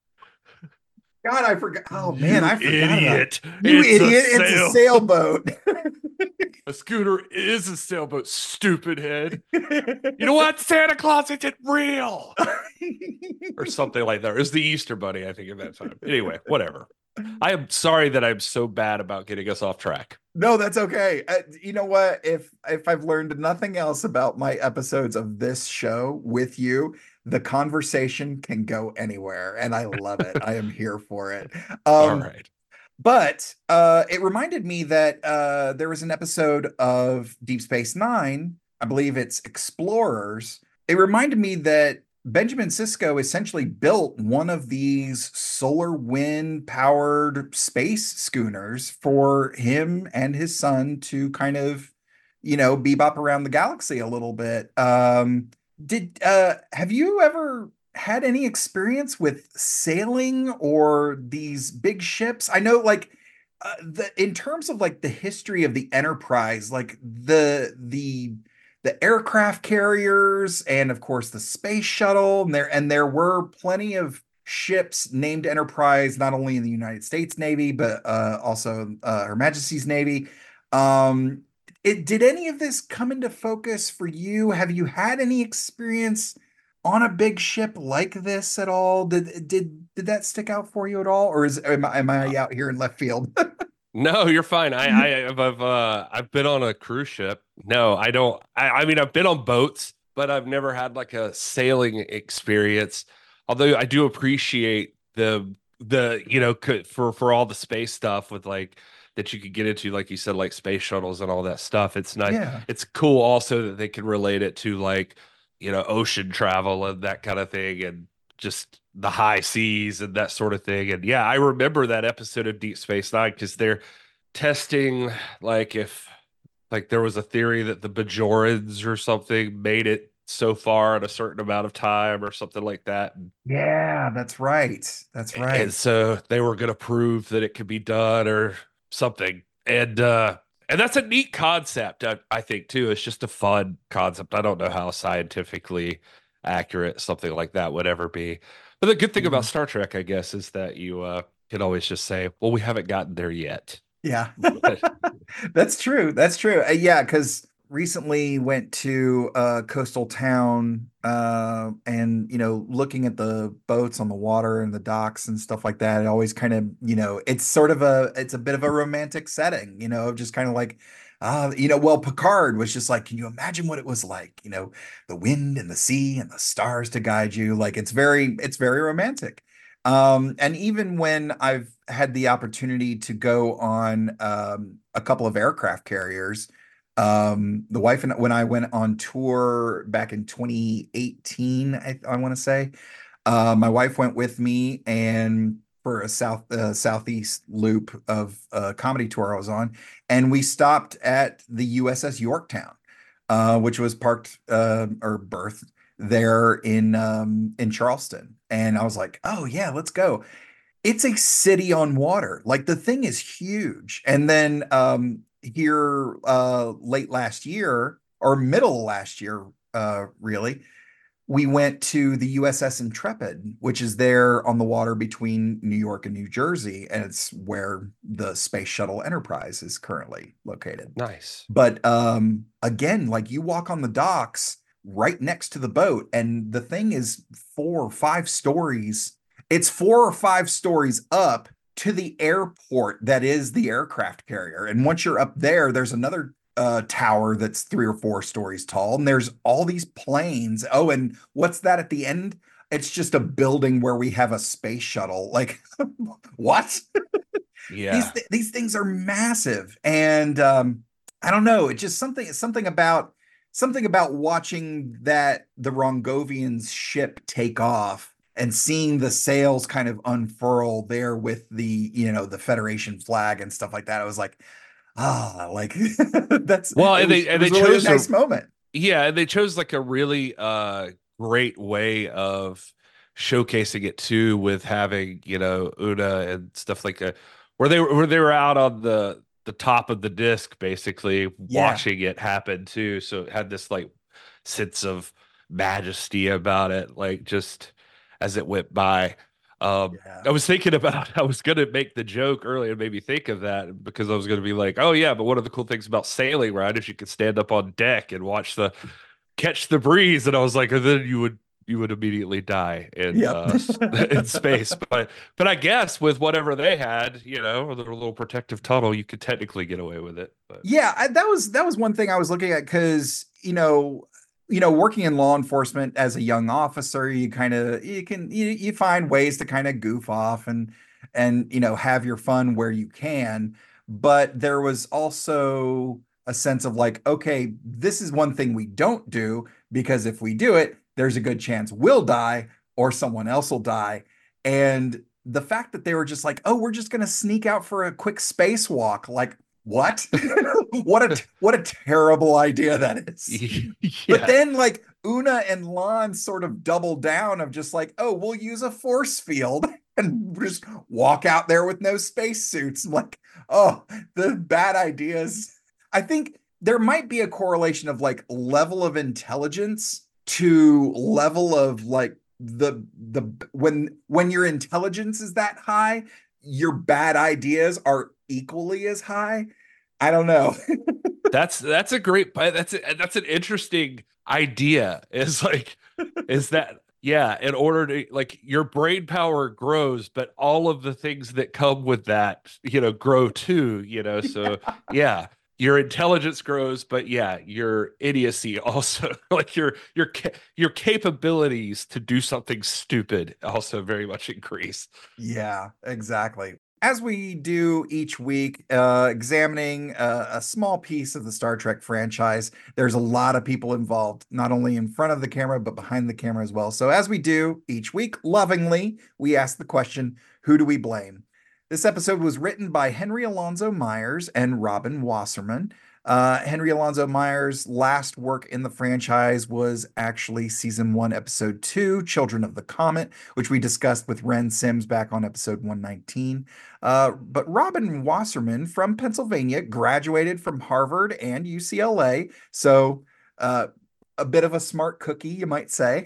God, I forgot. Oh man, I forgot.
Idiot!
About you
It's a
idiot! It's
sail-
a sailboat.
A scooter is a sailboat, stupid head. You know what? Santa Claus isn't real. Or something like that. It was the Easter Bunny, I think, at that time. Anyway, whatever. I am sorry that I'm so bad about getting us off track.
No, that's okay. Uh, you know what? If if I've learned nothing else about my episodes of this show with you, the conversation can go anywhere, and I love it. I am here for it. Um,
All right.
But uh, it reminded me that uh, there was an episode of Deep Space Nine, I believe it's Explorers. It reminded me that Benjamin Sisko essentially built one of these solar wind powered space schooners for him and his son to kind of, you know, bebop around the galaxy a little bit. Um, did uh, have you ever had any experience with sailing or these big ships? I know, like, uh, the in terms of like the history of the Enterprise, like the the the aircraft carriers and of course the space shuttle, and there and there were plenty of ships named Enterprise, not only in the United States Navy, but uh, also uh, Her Majesty's Navy. Um, it, did any of this come into focus for you? Have you had any experience on a big ship like this at all? Did did did that stick out for you at all, or is am I, am I out here in left field?
No, you're fine. I, I I've uh, I've been on a cruise ship. No, I don't. I, I mean, I've been on boats, but I've never had like a sailing experience. Although I do appreciate the the you know for for all the space stuff with like that you could get into, like you said, like space shuttles and all that stuff. It's nice.
Yeah.
It's cool also that they can relate it to like, you know, ocean travel and that kind of thing, and just the high seas and that sort of thing. And yeah, I remember that episode of Deep Space Nine because they're testing like if like there was a theory that the Bajorans or something made it so far in a certain amount of time or something like that.
Yeah, that's right. That's right.
And so they were going to prove that it could be done or something. And uh and that's a neat concept, I, I think, too. It's just a fun concept. I don't know how scientifically accurate something like that would ever be. But the good thing mm-hmm. about Star Trek, I guess, is that you uh, can always just say, well, we haven't gotten there yet.
Yeah, that's true. That's true. Uh, yeah, because recently went to a coastal town uh, and, you know, looking at the boats on the water and the docks and stuff like that. It always kind of, you know, it's sort of a, it's a bit of a romantic setting, you know, just kind of like, uh, you know, well, Picard was just like, can you imagine what it was like? You know, the wind and the sea and the stars to guide you. Like, it's very, it's very romantic. Um, and even when I've had the opportunity to go on um, a couple of aircraft carriers, um, the wife and when I went on tour back in twenty eighteen, I, I want to say, uh, my wife went with me and for a south uh, southeast loop of a comedy tour I was on, and we stopped at the U S S Yorktown, uh, which was parked uh, or berthed there in um, in Charleston, and I was like, oh yeah, let's go. It's a city on water. Like, the thing is huge. And then um, here uh, late last year or middle of last year, uh, really, we went to the U S S Intrepid, which is there on the water between New York and New Jersey. And it's where the Space Shuttle Enterprise is currently located.
Nice.
But um, again, like, you walk on the docks right next to the boat, and the thing is four or five stories. It's four or five stories up to the airport that is the aircraft carrier. And once you're up there, there's another uh, tower that's three or four stories tall, and there's all these planes. Oh, and what's that at the end? It's just a building where we have a space shuttle. Like, what?
Yeah.
These, th- these things are massive. And um, I don't know. It's just something, something about something about watching that the Rongovian's ship take off and seeing the sails kind of unfurl there with the, you know, the Federation flag and stuff like that. I was like, ah, like that's
well, and
was,
they and they
really
chose
a nice
a,
moment.
Yeah, and they chose like a really uh great way of showcasing it too, with having, you know, Una and stuff like that, where they were where they were out on the the top of the disc, basically
Yeah.
watching it happen too. So it had this like sense of majesty about it, like just as it went by. Um,
Yeah.
I was thinking about, I was going to make the joke earlier, it made me think of that, because I was going to be like, oh yeah, but one of the cool things about sailing, right, is you could stand up on deck and watch the, catch the breeze. And I was like, and then you would, you would immediately die in,
Yep.
uh, in space. But, but I guess with whatever they had, you know, their little protective tunnel, you could technically get away with it. But
Yeah, I, that was that was one thing I was looking at, because, you know, you know, working in law enforcement as a young officer, you kind of you can you, you find ways to kind of goof off and and you know have your fun where you can. But there was also a sense of like, okay, this is one thing we don't do, because if we do it, there's a good chance we'll die or someone else will die. And the fact that they were just like, oh, we're just gonna sneak out for a quick spacewalk, like, what? what a what a terrible idea that is.
yeah.
But then, like, Una and Lon sort of double down of just like, oh, we'll use a force field and just walk out there with no spacesuits. I'm like, oh, the bad ideas. I think there might be a correlation of like level of intelligence to level of like the the when when your intelligence is that high, your bad ideas are equally as high. I don't know.
That's that's a great that's a, that's an interesting idea. Is like is that yeah, in order to like your brain power grows, but all of the things that come with that, you know, grow too, you know. So yeah, yeah your intelligence grows, but yeah, your idiocy also, like your your your capabilities to do something stupid also very much increase.
Yeah, exactly. As we do each week, uh, examining a, a small piece of the Star Trek franchise, there's a lot of people involved, not only in front of the camera, but behind the camera as well. So as we do each week, lovingly, we ask the question, who do we blame? This episode was written by Henry Alonzo Myers and Robin Wasserman. Uh, Henry Alonzo Myers' last work in the franchise was actually season one, episode two, Children of the Comet, which we discussed with Ren Sims back on episode one nineteen. Uh, but Robin Wasserman from Pennsylvania graduated from Harvard and U C L A. So uh, a bit of a smart cookie, you might say.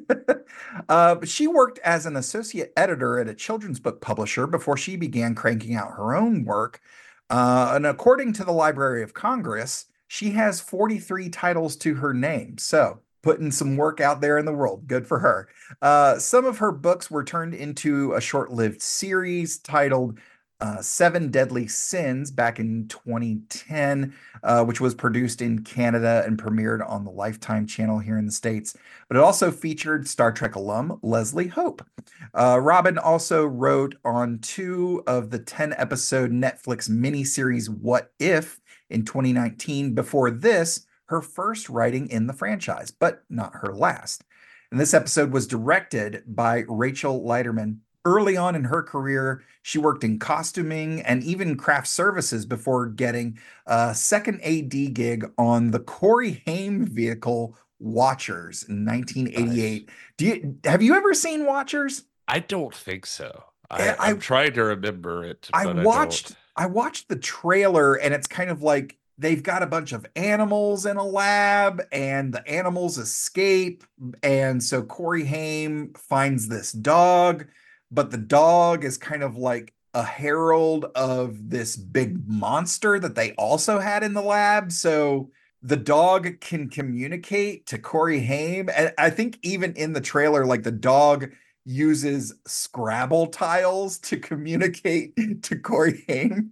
uh, but she worked as an associate editor at a children's book publisher before she began cranking out her own work. Uh, and according to the Library of Congress, she has forty-three titles to her name. So putting some work out there in the world. Good for her. Uh, some of her books were turned into a short-lived series titled uh, Seven Deadly Sins back in twenty ten, uh, which was produced in Canada and premiered on the Lifetime channel here in the States. But it also featured Star Trek alum Leslie Hope. Uh, Robin also wrote on two of the ten-episode Netflix miniseries What If in twenty nineteen. Before this, her first writing in the franchise, but not her last. And this episode was directed by Rachel Leiterman. Early on in her career, she worked in costuming and even craft services before getting a second A D gig on the Corey Haim vehicle Watchers in nineteen eighty-eight. Nice. Do you have you ever seen Watchers?
I don't think so. I, I'm trying to remember it.
I watched I, I watched the trailer, and it's kind of like they've got a bunch of animals in a lab, and the animals escape, and so Corey Haim finds this dog. But the dog is kind of like a herald of this big monster that they also had in the lab. So the dog can communicate to Corey Haim. And I think even in the trailer, like the dog uses Scrabble tiles to communicate to Corey Haim.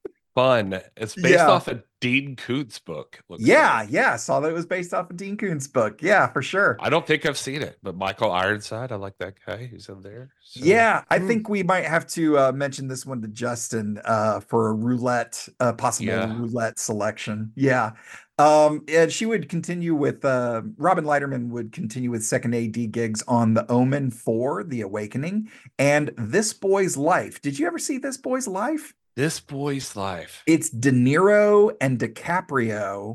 Fun. It's based
yeah.
off a Dean Koontz book.
Yeah,
like.
yeah. Saw that it was based off a Dean Koontz book. Yeah, for sure.
I don't think I've seen it, but Michael Ironside, I like that guy who's in there.
So. Yeah, I mm. think we might have to uh, mention this one to Justin uh, for a roulette, uh, possible yeah. roulette selection. Yeah. Um, and she would continue with, uh, Robin Leiterman would continue with second A D gigs on The Omen four, The Awakening, and This Boy's Life. Did you ever see This Boy's Life?
This Boy's Life.
It's De Niro and DiCaprio.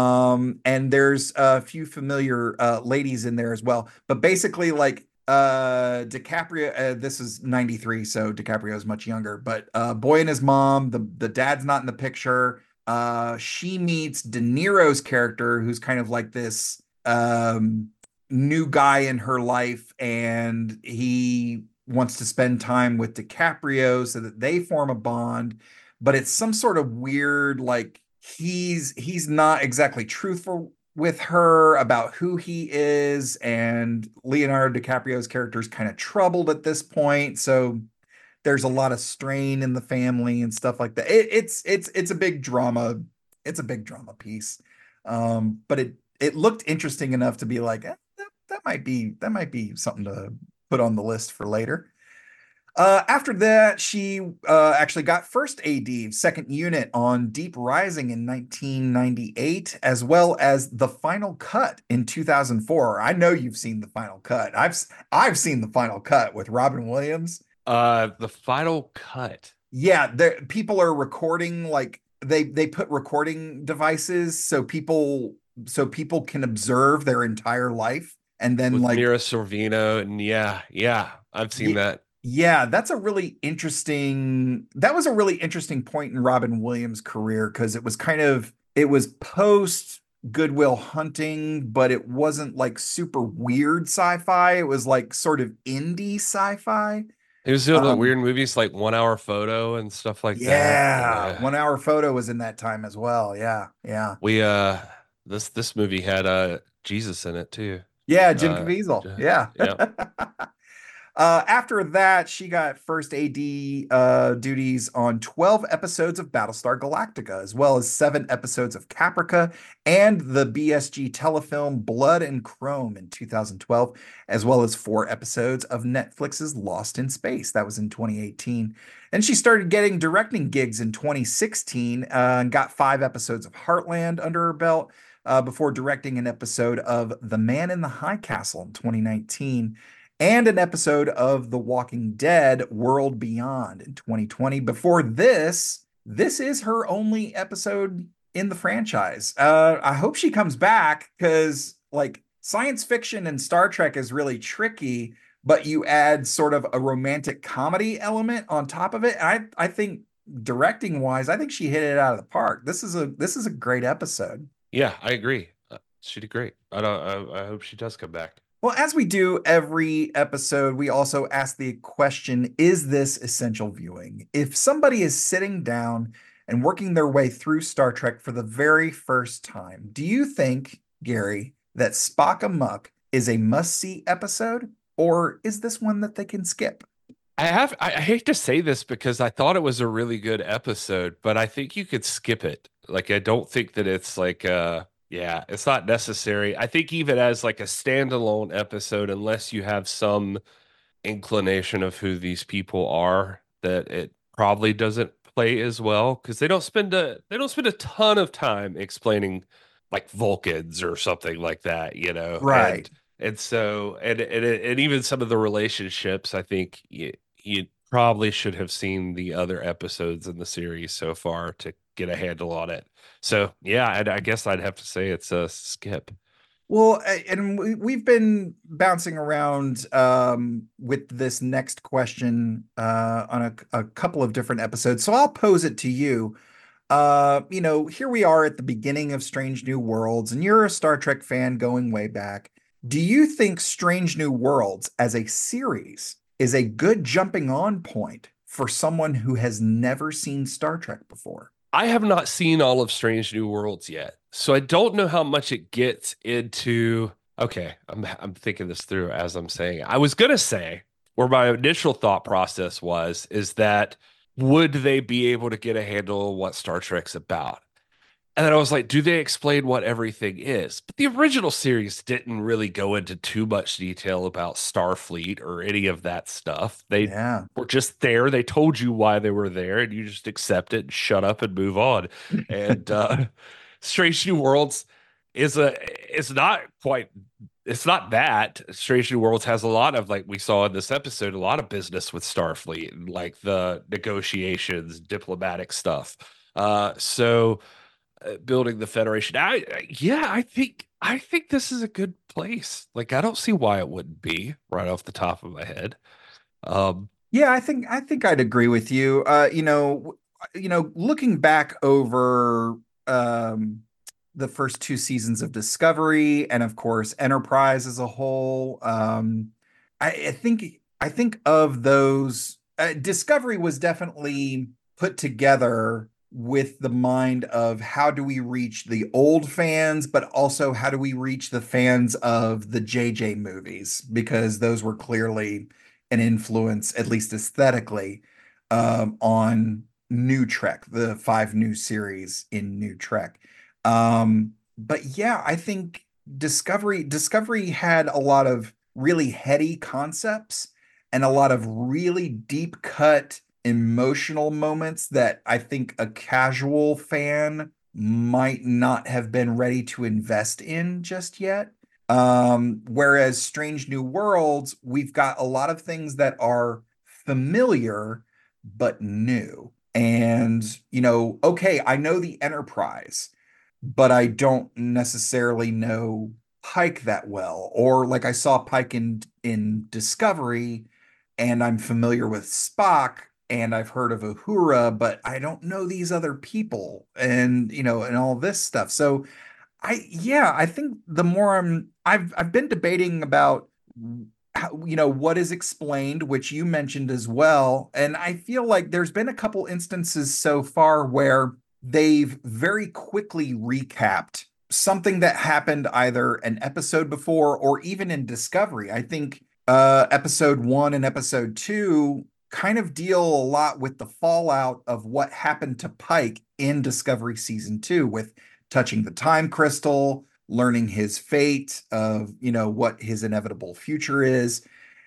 Um, and there's a few familiar uh, ladies in there as well. But basically, like uh, DiCaprio, uh, this is ninety-three, so DiCaprio is much younger. But uh, boy and his mom, the, the dad's not in the picture. Uh, she meets De Niro's character, who's kind of like this um, new guy in her life. And he wants to spend time with DiCaprio so that they form a bond, but it's some sort of weird, like he's he's not exactly truthful with her about who he is, and Leonardo DiCaprio's character is kind of troubled at this point, so there's a lot of strain in the family and stuff like that. It, it's it's it's a big drama, it's a big drama piece, um, but it it looked interesting enough to be like eh, that, that might be that might be something to put on the list for later. Uh, after that, she uh, actually got first A D, second unit on Deep Rising in nineteen ninety-eight, as well as The Final Cut in two thousand four. I know you've seen The Final Cut. I've I've seen The Final Cut with Robin Williams.
Uh, The Final Cut.
Yeah, there people are recording, like they they put recording devices so people so people can observe their entire life. And then
with
like
Mira Sorvino, and yeah, yeah, I've seen
yeah,
that.
Yeah, that's a really interesting. That was a really interesting point in Robin Williams' career because it was kind of it was post Good Will Hunting, but it wasn't like super weird sci-fi. It was like sort of indie sci-fi.
He was doing the
Um,
weird movies like One Hour Photo and stuff like that.
yeah,
Yeah.
One Hour Photo was in that time as well. Yeah, yeah.
We uh this this movie had uh Jesus in it too.
Yeah, Jim
Uh,
Caviezel.
j-
Yeah.
yeah.
Uh, after that, she got first A D uh, duties on twelve episodes of Battlestar Galactica, as well as seven episodes of Caprica and the B S G telefilm Blood and Chrome in two thousand twelve, as well as four episodes of Netflix's Lost in Space. That was in twenty eighteen. And she started getting directing gigs in twenty sixteen uh, and got five episodes of Heartland under her belt uh, before directing an episode of The Man in the High Castle in twenty nineteen. And an episode of The Walking Dead World Beyond in twenty twenty. Before this, this is her only episode in the franchise. Uh, I hope she comes back because, like, science fiction and Star Trek is really tricky, but you add sort of a romantic comedy element on top of it. I I think directing wise, I think she hit it out of the park. This is a this is a great episode.
Yeah, I agree. Uh, she did great. I don't I, I hope she does come back.
Well, as we do every episode, we also ask the question, is this essential viewing? If somebody is sitting down and working their way through Star Trek for the very first time, do you think, Gary, that Spock Amok is a must-see episode, or is this one that they can skip?
I have I, I hate to say this because I thought it was a really good episode, but I think you could skip it. Like I don't think that it's like uh yeah, it's not necessary. I think even as like a standalone episode, unless you have some inclination of who these people are, that it probably doesn't play as well because they don't spend a they don't spend a ton of time explaining like Vulcans or something like that, you know.
Right.
And and so and and and even some of the relationships, I think you, you probably should have seen the other episodes in the series so far to get a handle on it. So yeah, I'd, I guess I'd have to say it's a skip.
Well, and we, we've been bouncing around um, with this next question uh, on a, a couple of different episodes. So I'll pose it to you. Uh, you know, here we are at the beginning of Strange New Worlds, and you're a Star Trek fan going way back. Do you think Strange New Worlds as a series is a good jumping on point for someone who has never seen Star Trek before?
I have not seen all of Strange New Worlds yet, so I don't know how much it gets into. Okay, I'm I'm thinking this through as I'm saying it. I was gonna say, where my initial thought process was, is that would they be able to get a handle on what Star Trek's about? And then I was like, do they explain what everything is? But the original series didn't really go into too much detail about Starfleet or any of that stuff. They
yeah.
were just there. They told you why they were there, and you just accept it and shut up and move on. And uh, Strange New Worlds is a is not quite. It's not that. Strange New Worlds has a lot of, like we saw in this episode, a lot of business with Starfleet and like the negotiations, diplomatic stuff. Uh, so. Uh, building the Federation. I, I yeah, I think I think this is a good place. Like I don't see why it wouldn't be right off the top of my head. Um,
yeah, I think I think I'd agree with you. Uh, you know, you know, looking back over um, the first two seasons of Discovery and of course Enterprise as a whole, um, I, I think I think of those. Uh, Discovery was definitely put together with the mind of how do we reach the old fans, but also how do we reach the fans of the J J movies, because those were clearly an influence, at least aesthetically, um, on New Trek, the five new series in New Trek. Um, but yeah, I think Discovery Discovery had a lot of really heady concepts and a lot of really deep cut emotional moments that I think a casual fan might not have been ready to invest in just yet. Um, whereas Strange New Worlds, we've got a lot of things that are familiar but new. And, you know, okay, I know the Enterprise, but I don't necessarily know Pike that well. Or like I saw Pike in in Discovery, and I'm familiar with Spock, and I've heard of Uhura, but I don't know these other people and, you know, and all this stuff. So I yeah, I think the more I'm I've I've been debating about how, you know, what is explained, which you mentioned as well, and I feel like there's been a couple instances so far where they've very quickly recapped something that happened either an episode before or even in Discovery. I think uh episode one and episode two kind of deal a lot with the fallout of what happened to Pike in Discovery season two, with touching the time crystal, learning his fate of, you know, what his inevitable future is.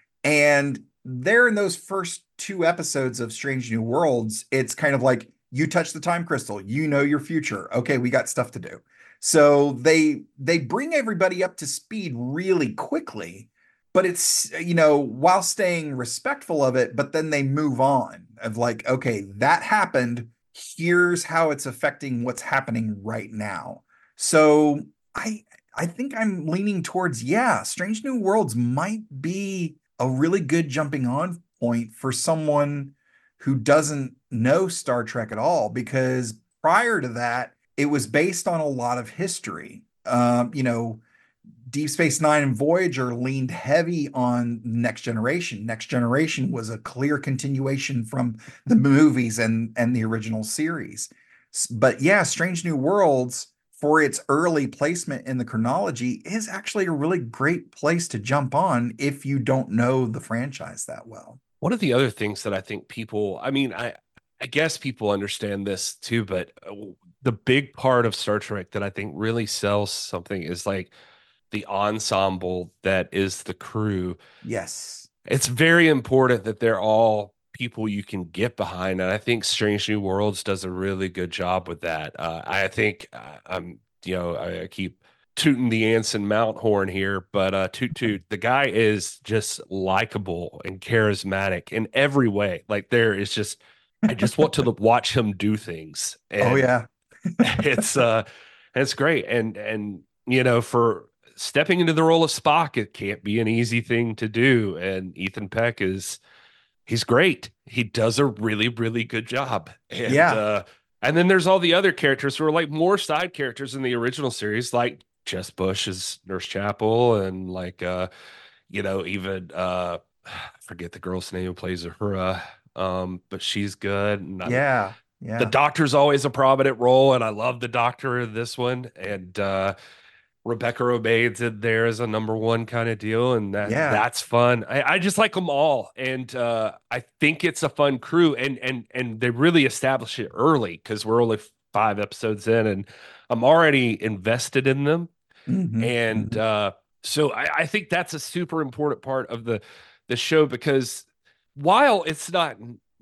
And there in those first two episodes of Strange New Worlds, it's kind of like, you touch the time crystal, you know your future. Okay, we got stuff to do. So they they bring everybody up to speed really quickly, but it's, you know, while staying respectful of it, but then they move on of like, okay, that happened. Here's how it's affecting what's happening right now. So I I think I'm leaning towards, yeah, Strange New Worlds might be a really good jumping on point for someone who doesn't know Star Trek at all, because prior to that, it was based on a lot of history. Um, you know, Deep Space Nine and Voyager leaned heavy on Next Generation. Next Generation was a clear continuation from the movies and and the original series. But yeah, Strange New Worlds, for its early placement in the chronology, is actually a really great place to jump on if you don't know the franchise that well.
One of the other things that I think people, I mean, I, I guess people understand this too, but the big part of Star Trek that I think really sells something is like the ensemble that is the crew.
Yes.
It's very important that they're all people you can get behind. And I think Strange New Worlds does a really good job with that. Uh, I think uh, I'm, you know, I, I keep tooting the Anson Mount horn here, but uh, toot toot, the guy is just likable and charismatic in every way. Like there is just, I just want to watch him do things. And
oh yeah.
it's uh, it's great. And, and, you know, for stepping into the role of Spock, it can't be an easy thing to do. And Ethan Peck is, he's great. He does a really, really good job. And,
yeah.
Uh, and then there's all the other characters who are like more side characters in the original series, like Jess Bush is Nurse Chapel, and like, uh, you know, even, uh, I forget the girl's name who plays Uhura, um, but she's good. And
yeah.
I,
yeah.
The Doctor's always a prominent role, and I love the Doctor in this one. And, uh, Rebecca Romain's in there as a number one kind of deal, and that
yeah.
that's fun. I, I just like them all, and uh, I think it's a fun crew, and and and they really establish it early because we're only five episodes in, and I'm already invested in them,
mm-hmm.
and
mm-hmm.
Uh, so I, I think that's a super important part of the the show, because while it's not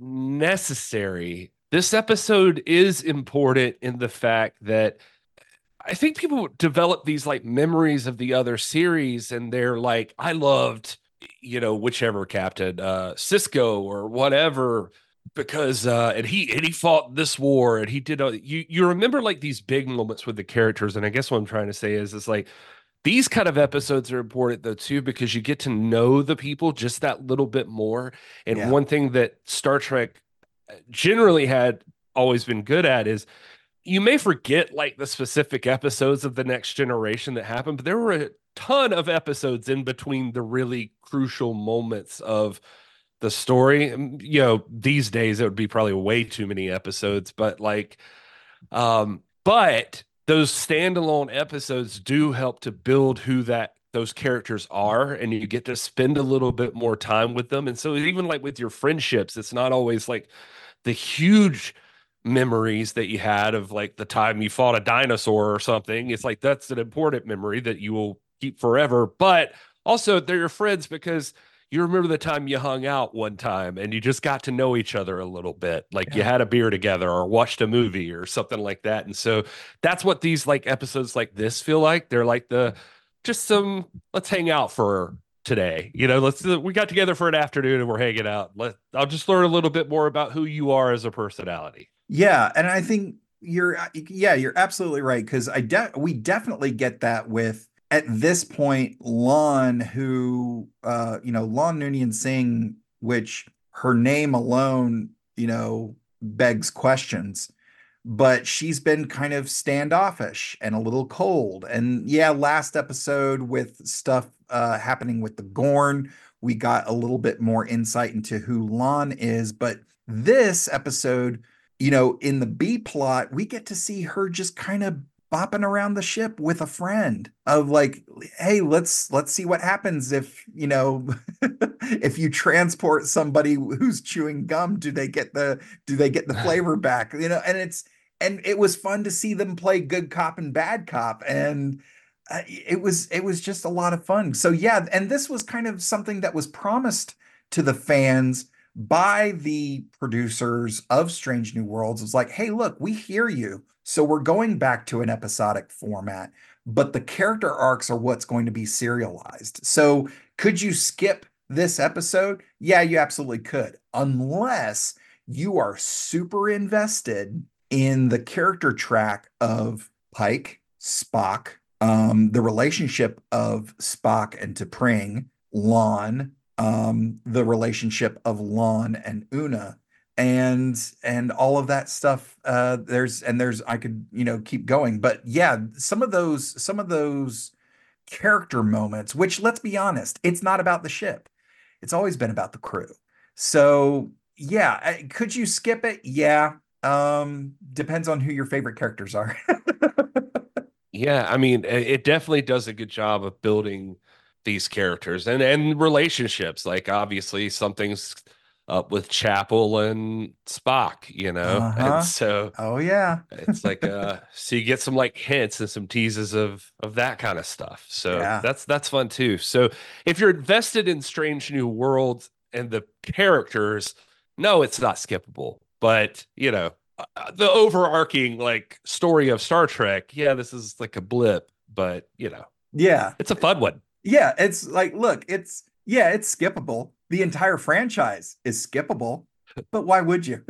necessary, this episode is important in the fact that I think people develop these like memories of the other series, and they're like, I loved, you know, whichever captain, uh, Cisco or whatever, because uh, and he and he fought this war, and he did. Uh, you you remember like these big moments with the characters, and I guess what I'm trying to say is, is like these kind of episodes are important though too, because you get to know the people just that little bit more. And
yeah.
one thing that Star Trek generally had always been good at is, you may forget like the specific episodes of the Next Generation that happened, but there were a ton of episodes in between the really crucial moments of the story. You know, these days it would be probably way too many episodes, but like, um, but those standalone episodes do help to build who that those characters are, and you get to spend a little bit more time with them. And so even like with your friendships, it's not always like the huge memories that you had of like the time you fought a dinosaur or something. It's like that's an important memory that you will keep forever, but also they're your friends because you remember the time you hung out one time and you just got to know each other a little bit, like yeah. you had a beer together or watched a movie or something like that. And so that's what these like episodes like this feel like. They're like the just some let's hang out for today, you know, let's we got together for an afternoon and we're hanging out. Let I'll just learn a little bit more about who you are as a personality.
Yeah, and I think you're yeah, you're absolutely right, because I de- we definitely get that with at this point Lon, who uh you know, Lon Noonien Singh, which her name alone, you know, begs questions. but she's been kind of standoffish and a little cold. And yeah, last episode with stuff uh, happening with the Gorn, we got a little bit more insight into who Lon is. But this episode, you know, in the B plot, we get to see her just kind of bopping around the ship with a friend of like, hey, let's let's see what happens if, you know, if you transport somebody who's chewing gum, do they get the do they get the flavor back? You know, and it's and it was fun to see them play good cop and bad cop, and uh, it was it was just a lot of fun. So yeah, and this was kind of something that was promised to the fans by the producers of Strange New Worlds. It's like, hey, look, we hear you. So we're going back to an episodic format, but the character arcs are what's going to be serialized. So could you skip this episode? Yeah, you absolutely could, unless you are super invested in the character track of Pike, Spock, um, the relationship of Spock and T'Pring, Lon, um, the relationship of Lon and Una, and and all of that stuff. Uh, there's and there's I could you know keep going, but yeah, some of those some of those character moments, which, let's be honest, it's not about the ship. It's always been about the crew. So yeah, could you skip it? Yeah. Um, depends on who your favorite characters are.
Yeah, I mean, it definitely does a good job of building these characters and and relationships. Like, obviously something's up with Chapel and Spock, you know,
uh-huh.
and so
oh yeah,
it's like uh, so you get some like hints and some teases of of that kind of stuff. So
yeah.
that's that's fun too. So if you're invested in Strange New Worlds and the characters, no, it's not skippable. But you know, uh, the overarching like story of Star Trek, yeah, this is like a blip, but you know,
yeah,
it's a fun one.
Yeah, it's like, look, it's yeah, it's skippable. The entire franchise is skippable, but why would you?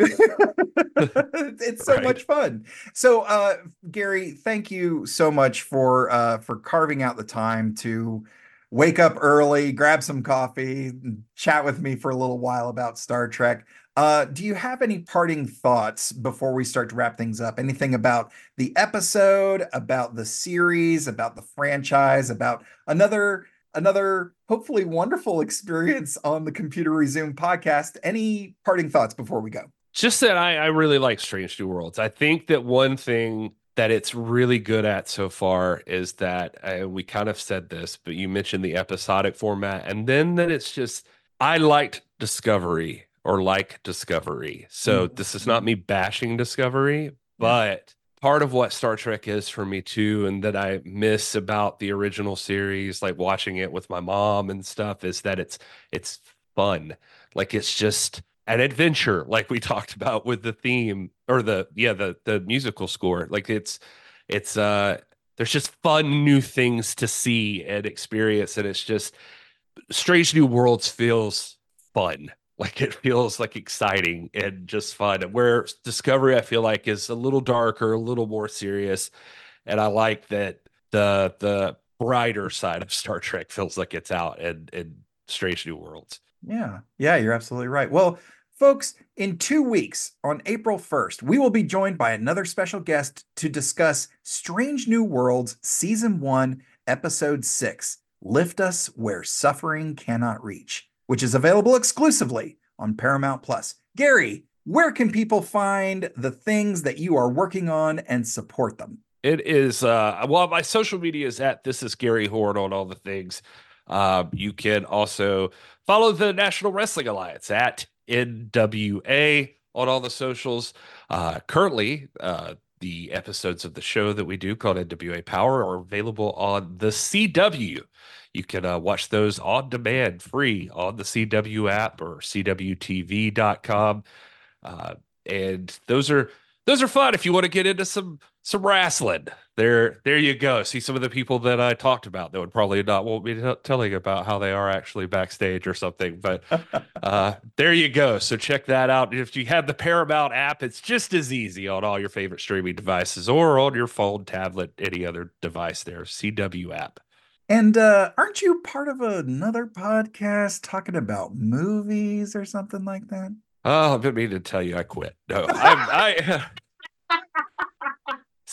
It's so right. much fun. So, uh, Gary, thank you so much for uh, for carving out the time to wake up early, grab some coffee, and chat with me for a little while about Star Trek. Uh, do you have any parting thoughts before we start to wrap things up? Anything about the episode, about the series, about the franchise, about another another hopefully wonderful experience on the Computer Resume podcast? Any parting thoughts before we go?
Just that I, I really like Strange New Worlds. I think that one thing that it's really good at so far is that, uh, we kind of said this, but you mentioned the episodic format, and then that it's just, I liked Discovery or like Discovery. So mm-hmm. this is not me bashing Discovery, but part of what Star Trek is for me too, and that I miss about the original series, like watching it with my mom and stuff, is that it's it's fun. Like, it's just an adventure, like we talked about with the theme or the yeah the the musical score. Like, it's it's uh there's just fun new things to see and experience, and it's just Strange New Worlds feels fun. Like, it feels like exciting and just fun. Where Discovery, I feel like, is a little darker, a little more serious. And I like that the the brighter side of Star Trek feels like it's out in, in Strange New Worlds.
Yeah. Yeah, you're absolutely right. Well, folks, in two weeks, on April first, we will be joined by another special guest to discuss Strange New Worlds Season one, Episode six, Lift Us Where Suffering Cannot Reach, which is available exclusively on Paramount Plus. Gary, where can people find the things that you are working on and support them?
It is, uh, well, my social media is at This Is Gary Horde on all the things. Uh, you can also follow the National Wrestling Alliance at N W A on all the socials. Uh, currently, uh, the episodes of the show that we do called N W A Power are available on the C W. You can uh, watch those on demand, free, on the C W app or C W T V dot com. Uh, and those are those are fun if you want to get into some some wrestling. There, there you go. See some of the people that I talked about that would probably not want me t- telling about how they are actually backstage or something. But uh, there you go. So check that out. If you have the Paramount app, it's just as easy on all your favorite streaming devices or on your phone, tablet, any other device there. C W app.
And uh, aren't you part of another podcast talking about movies or something like that?
Oh, I've been meaning to tell you I quit. No, I'm, I.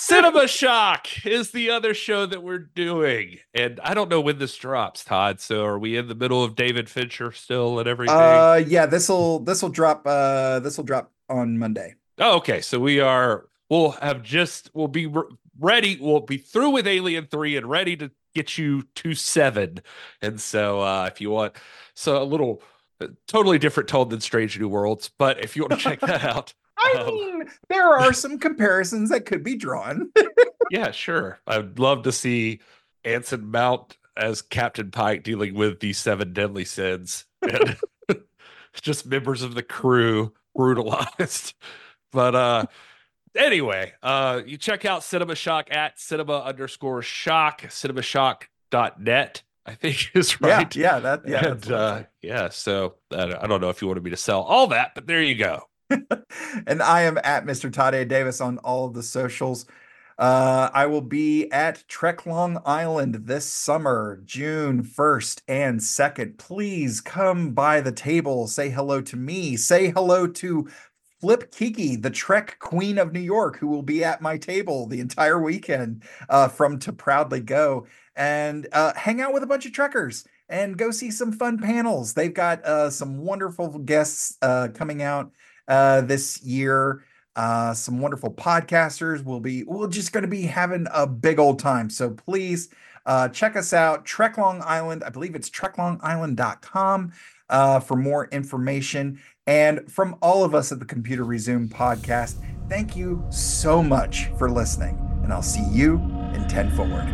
Cinema Shock is the other show that we're doing. And I don't know when this drops, Todd. So are we in the middle of David Fincher still and everything?
Uh, yeah, this will this will drop. Uh, this will drop on Monday.
Oh, okay. So we are. We'll have just. We'll be re- ready. We'll be through with Alien three and ready to get you to seven. And so, uh, if you want, so a little uh, totally different tone than Strange New Worlds. But if you want to check that out.
I
um,
mean, there are some comparisons that could be drawn.
Yeah, sure. I'd love to see Anson Mount as Captain Pike dealing with the seven deadly sins and just members of the crew brutalized. But uh, anyway, uh, you check out Cinema Shock at cinema underscore shock, cinema shock dot net, I think is right.
Yeah, yeah, that, yeah.
And, uh, yeah, so uh, I don't know if you wanted me to sell all that, but there you go.
And I am at Mister Todd A. Davis on all of the socials. Uh, I will be at Trek Long Island this summer, June first and second. Please come by the table. Say hello to me. Say hello to Flip Kiki, the Trek Queen of New York, who will be at my table the entire weekend uh, from To Proudly Go. And uh, hang out with a bunch of Trekkers and go see some fun panels. They've got uh, some wonderful guests uh, coming out uh, this year. Uh, some wonderful podcasters will be, we're just going to be having a big old time. So please uh, check us out. Trek Long Island, I believe it's trek long island dot com uh, for more information. And from all of us at the Computer Resume podcast, thank you so much for listening. And I'll see you in ten forward.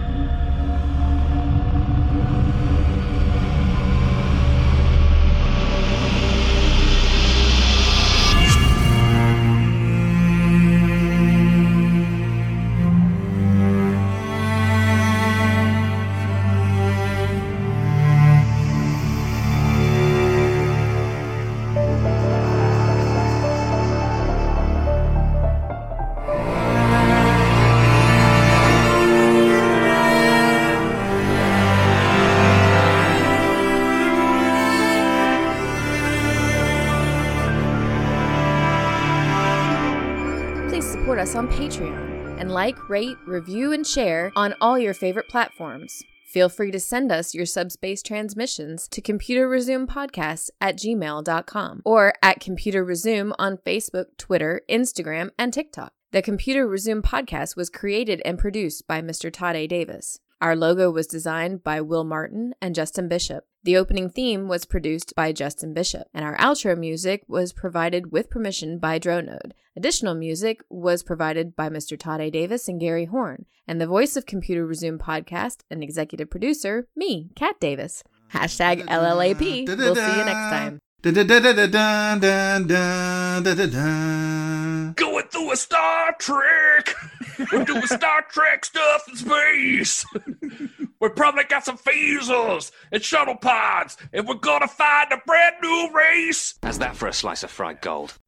Us on Patreon and like, rate, review, and share on all your favorite platforms. Feel free to send us your subspace transmissions to computerresumepodcast at gmail dot com or at Computer Resume on Facebook, Twitter, Instagram, and TikTok. The Computer Resume podcast was created and produced by Mister Todd A. Davis. Our logo was designed by Will Martin and Justin Bishop. The opening theme was produced by Justin Bishop, and our outro music was provided with permission by Dronode. Additional music was provided by Mister Todd A. Davis and Gary Horn, and the voice of Computer Resume podcast and executive producer, me, Kat Davis. Hashtag L L A P. We'll see you next time.
Going through a Star Trek. We're doing Star Trek stuff in space. We probably got some phasers and shuttle pods, and we're gonna find a brand new race.
How's that for a slice of fried gold?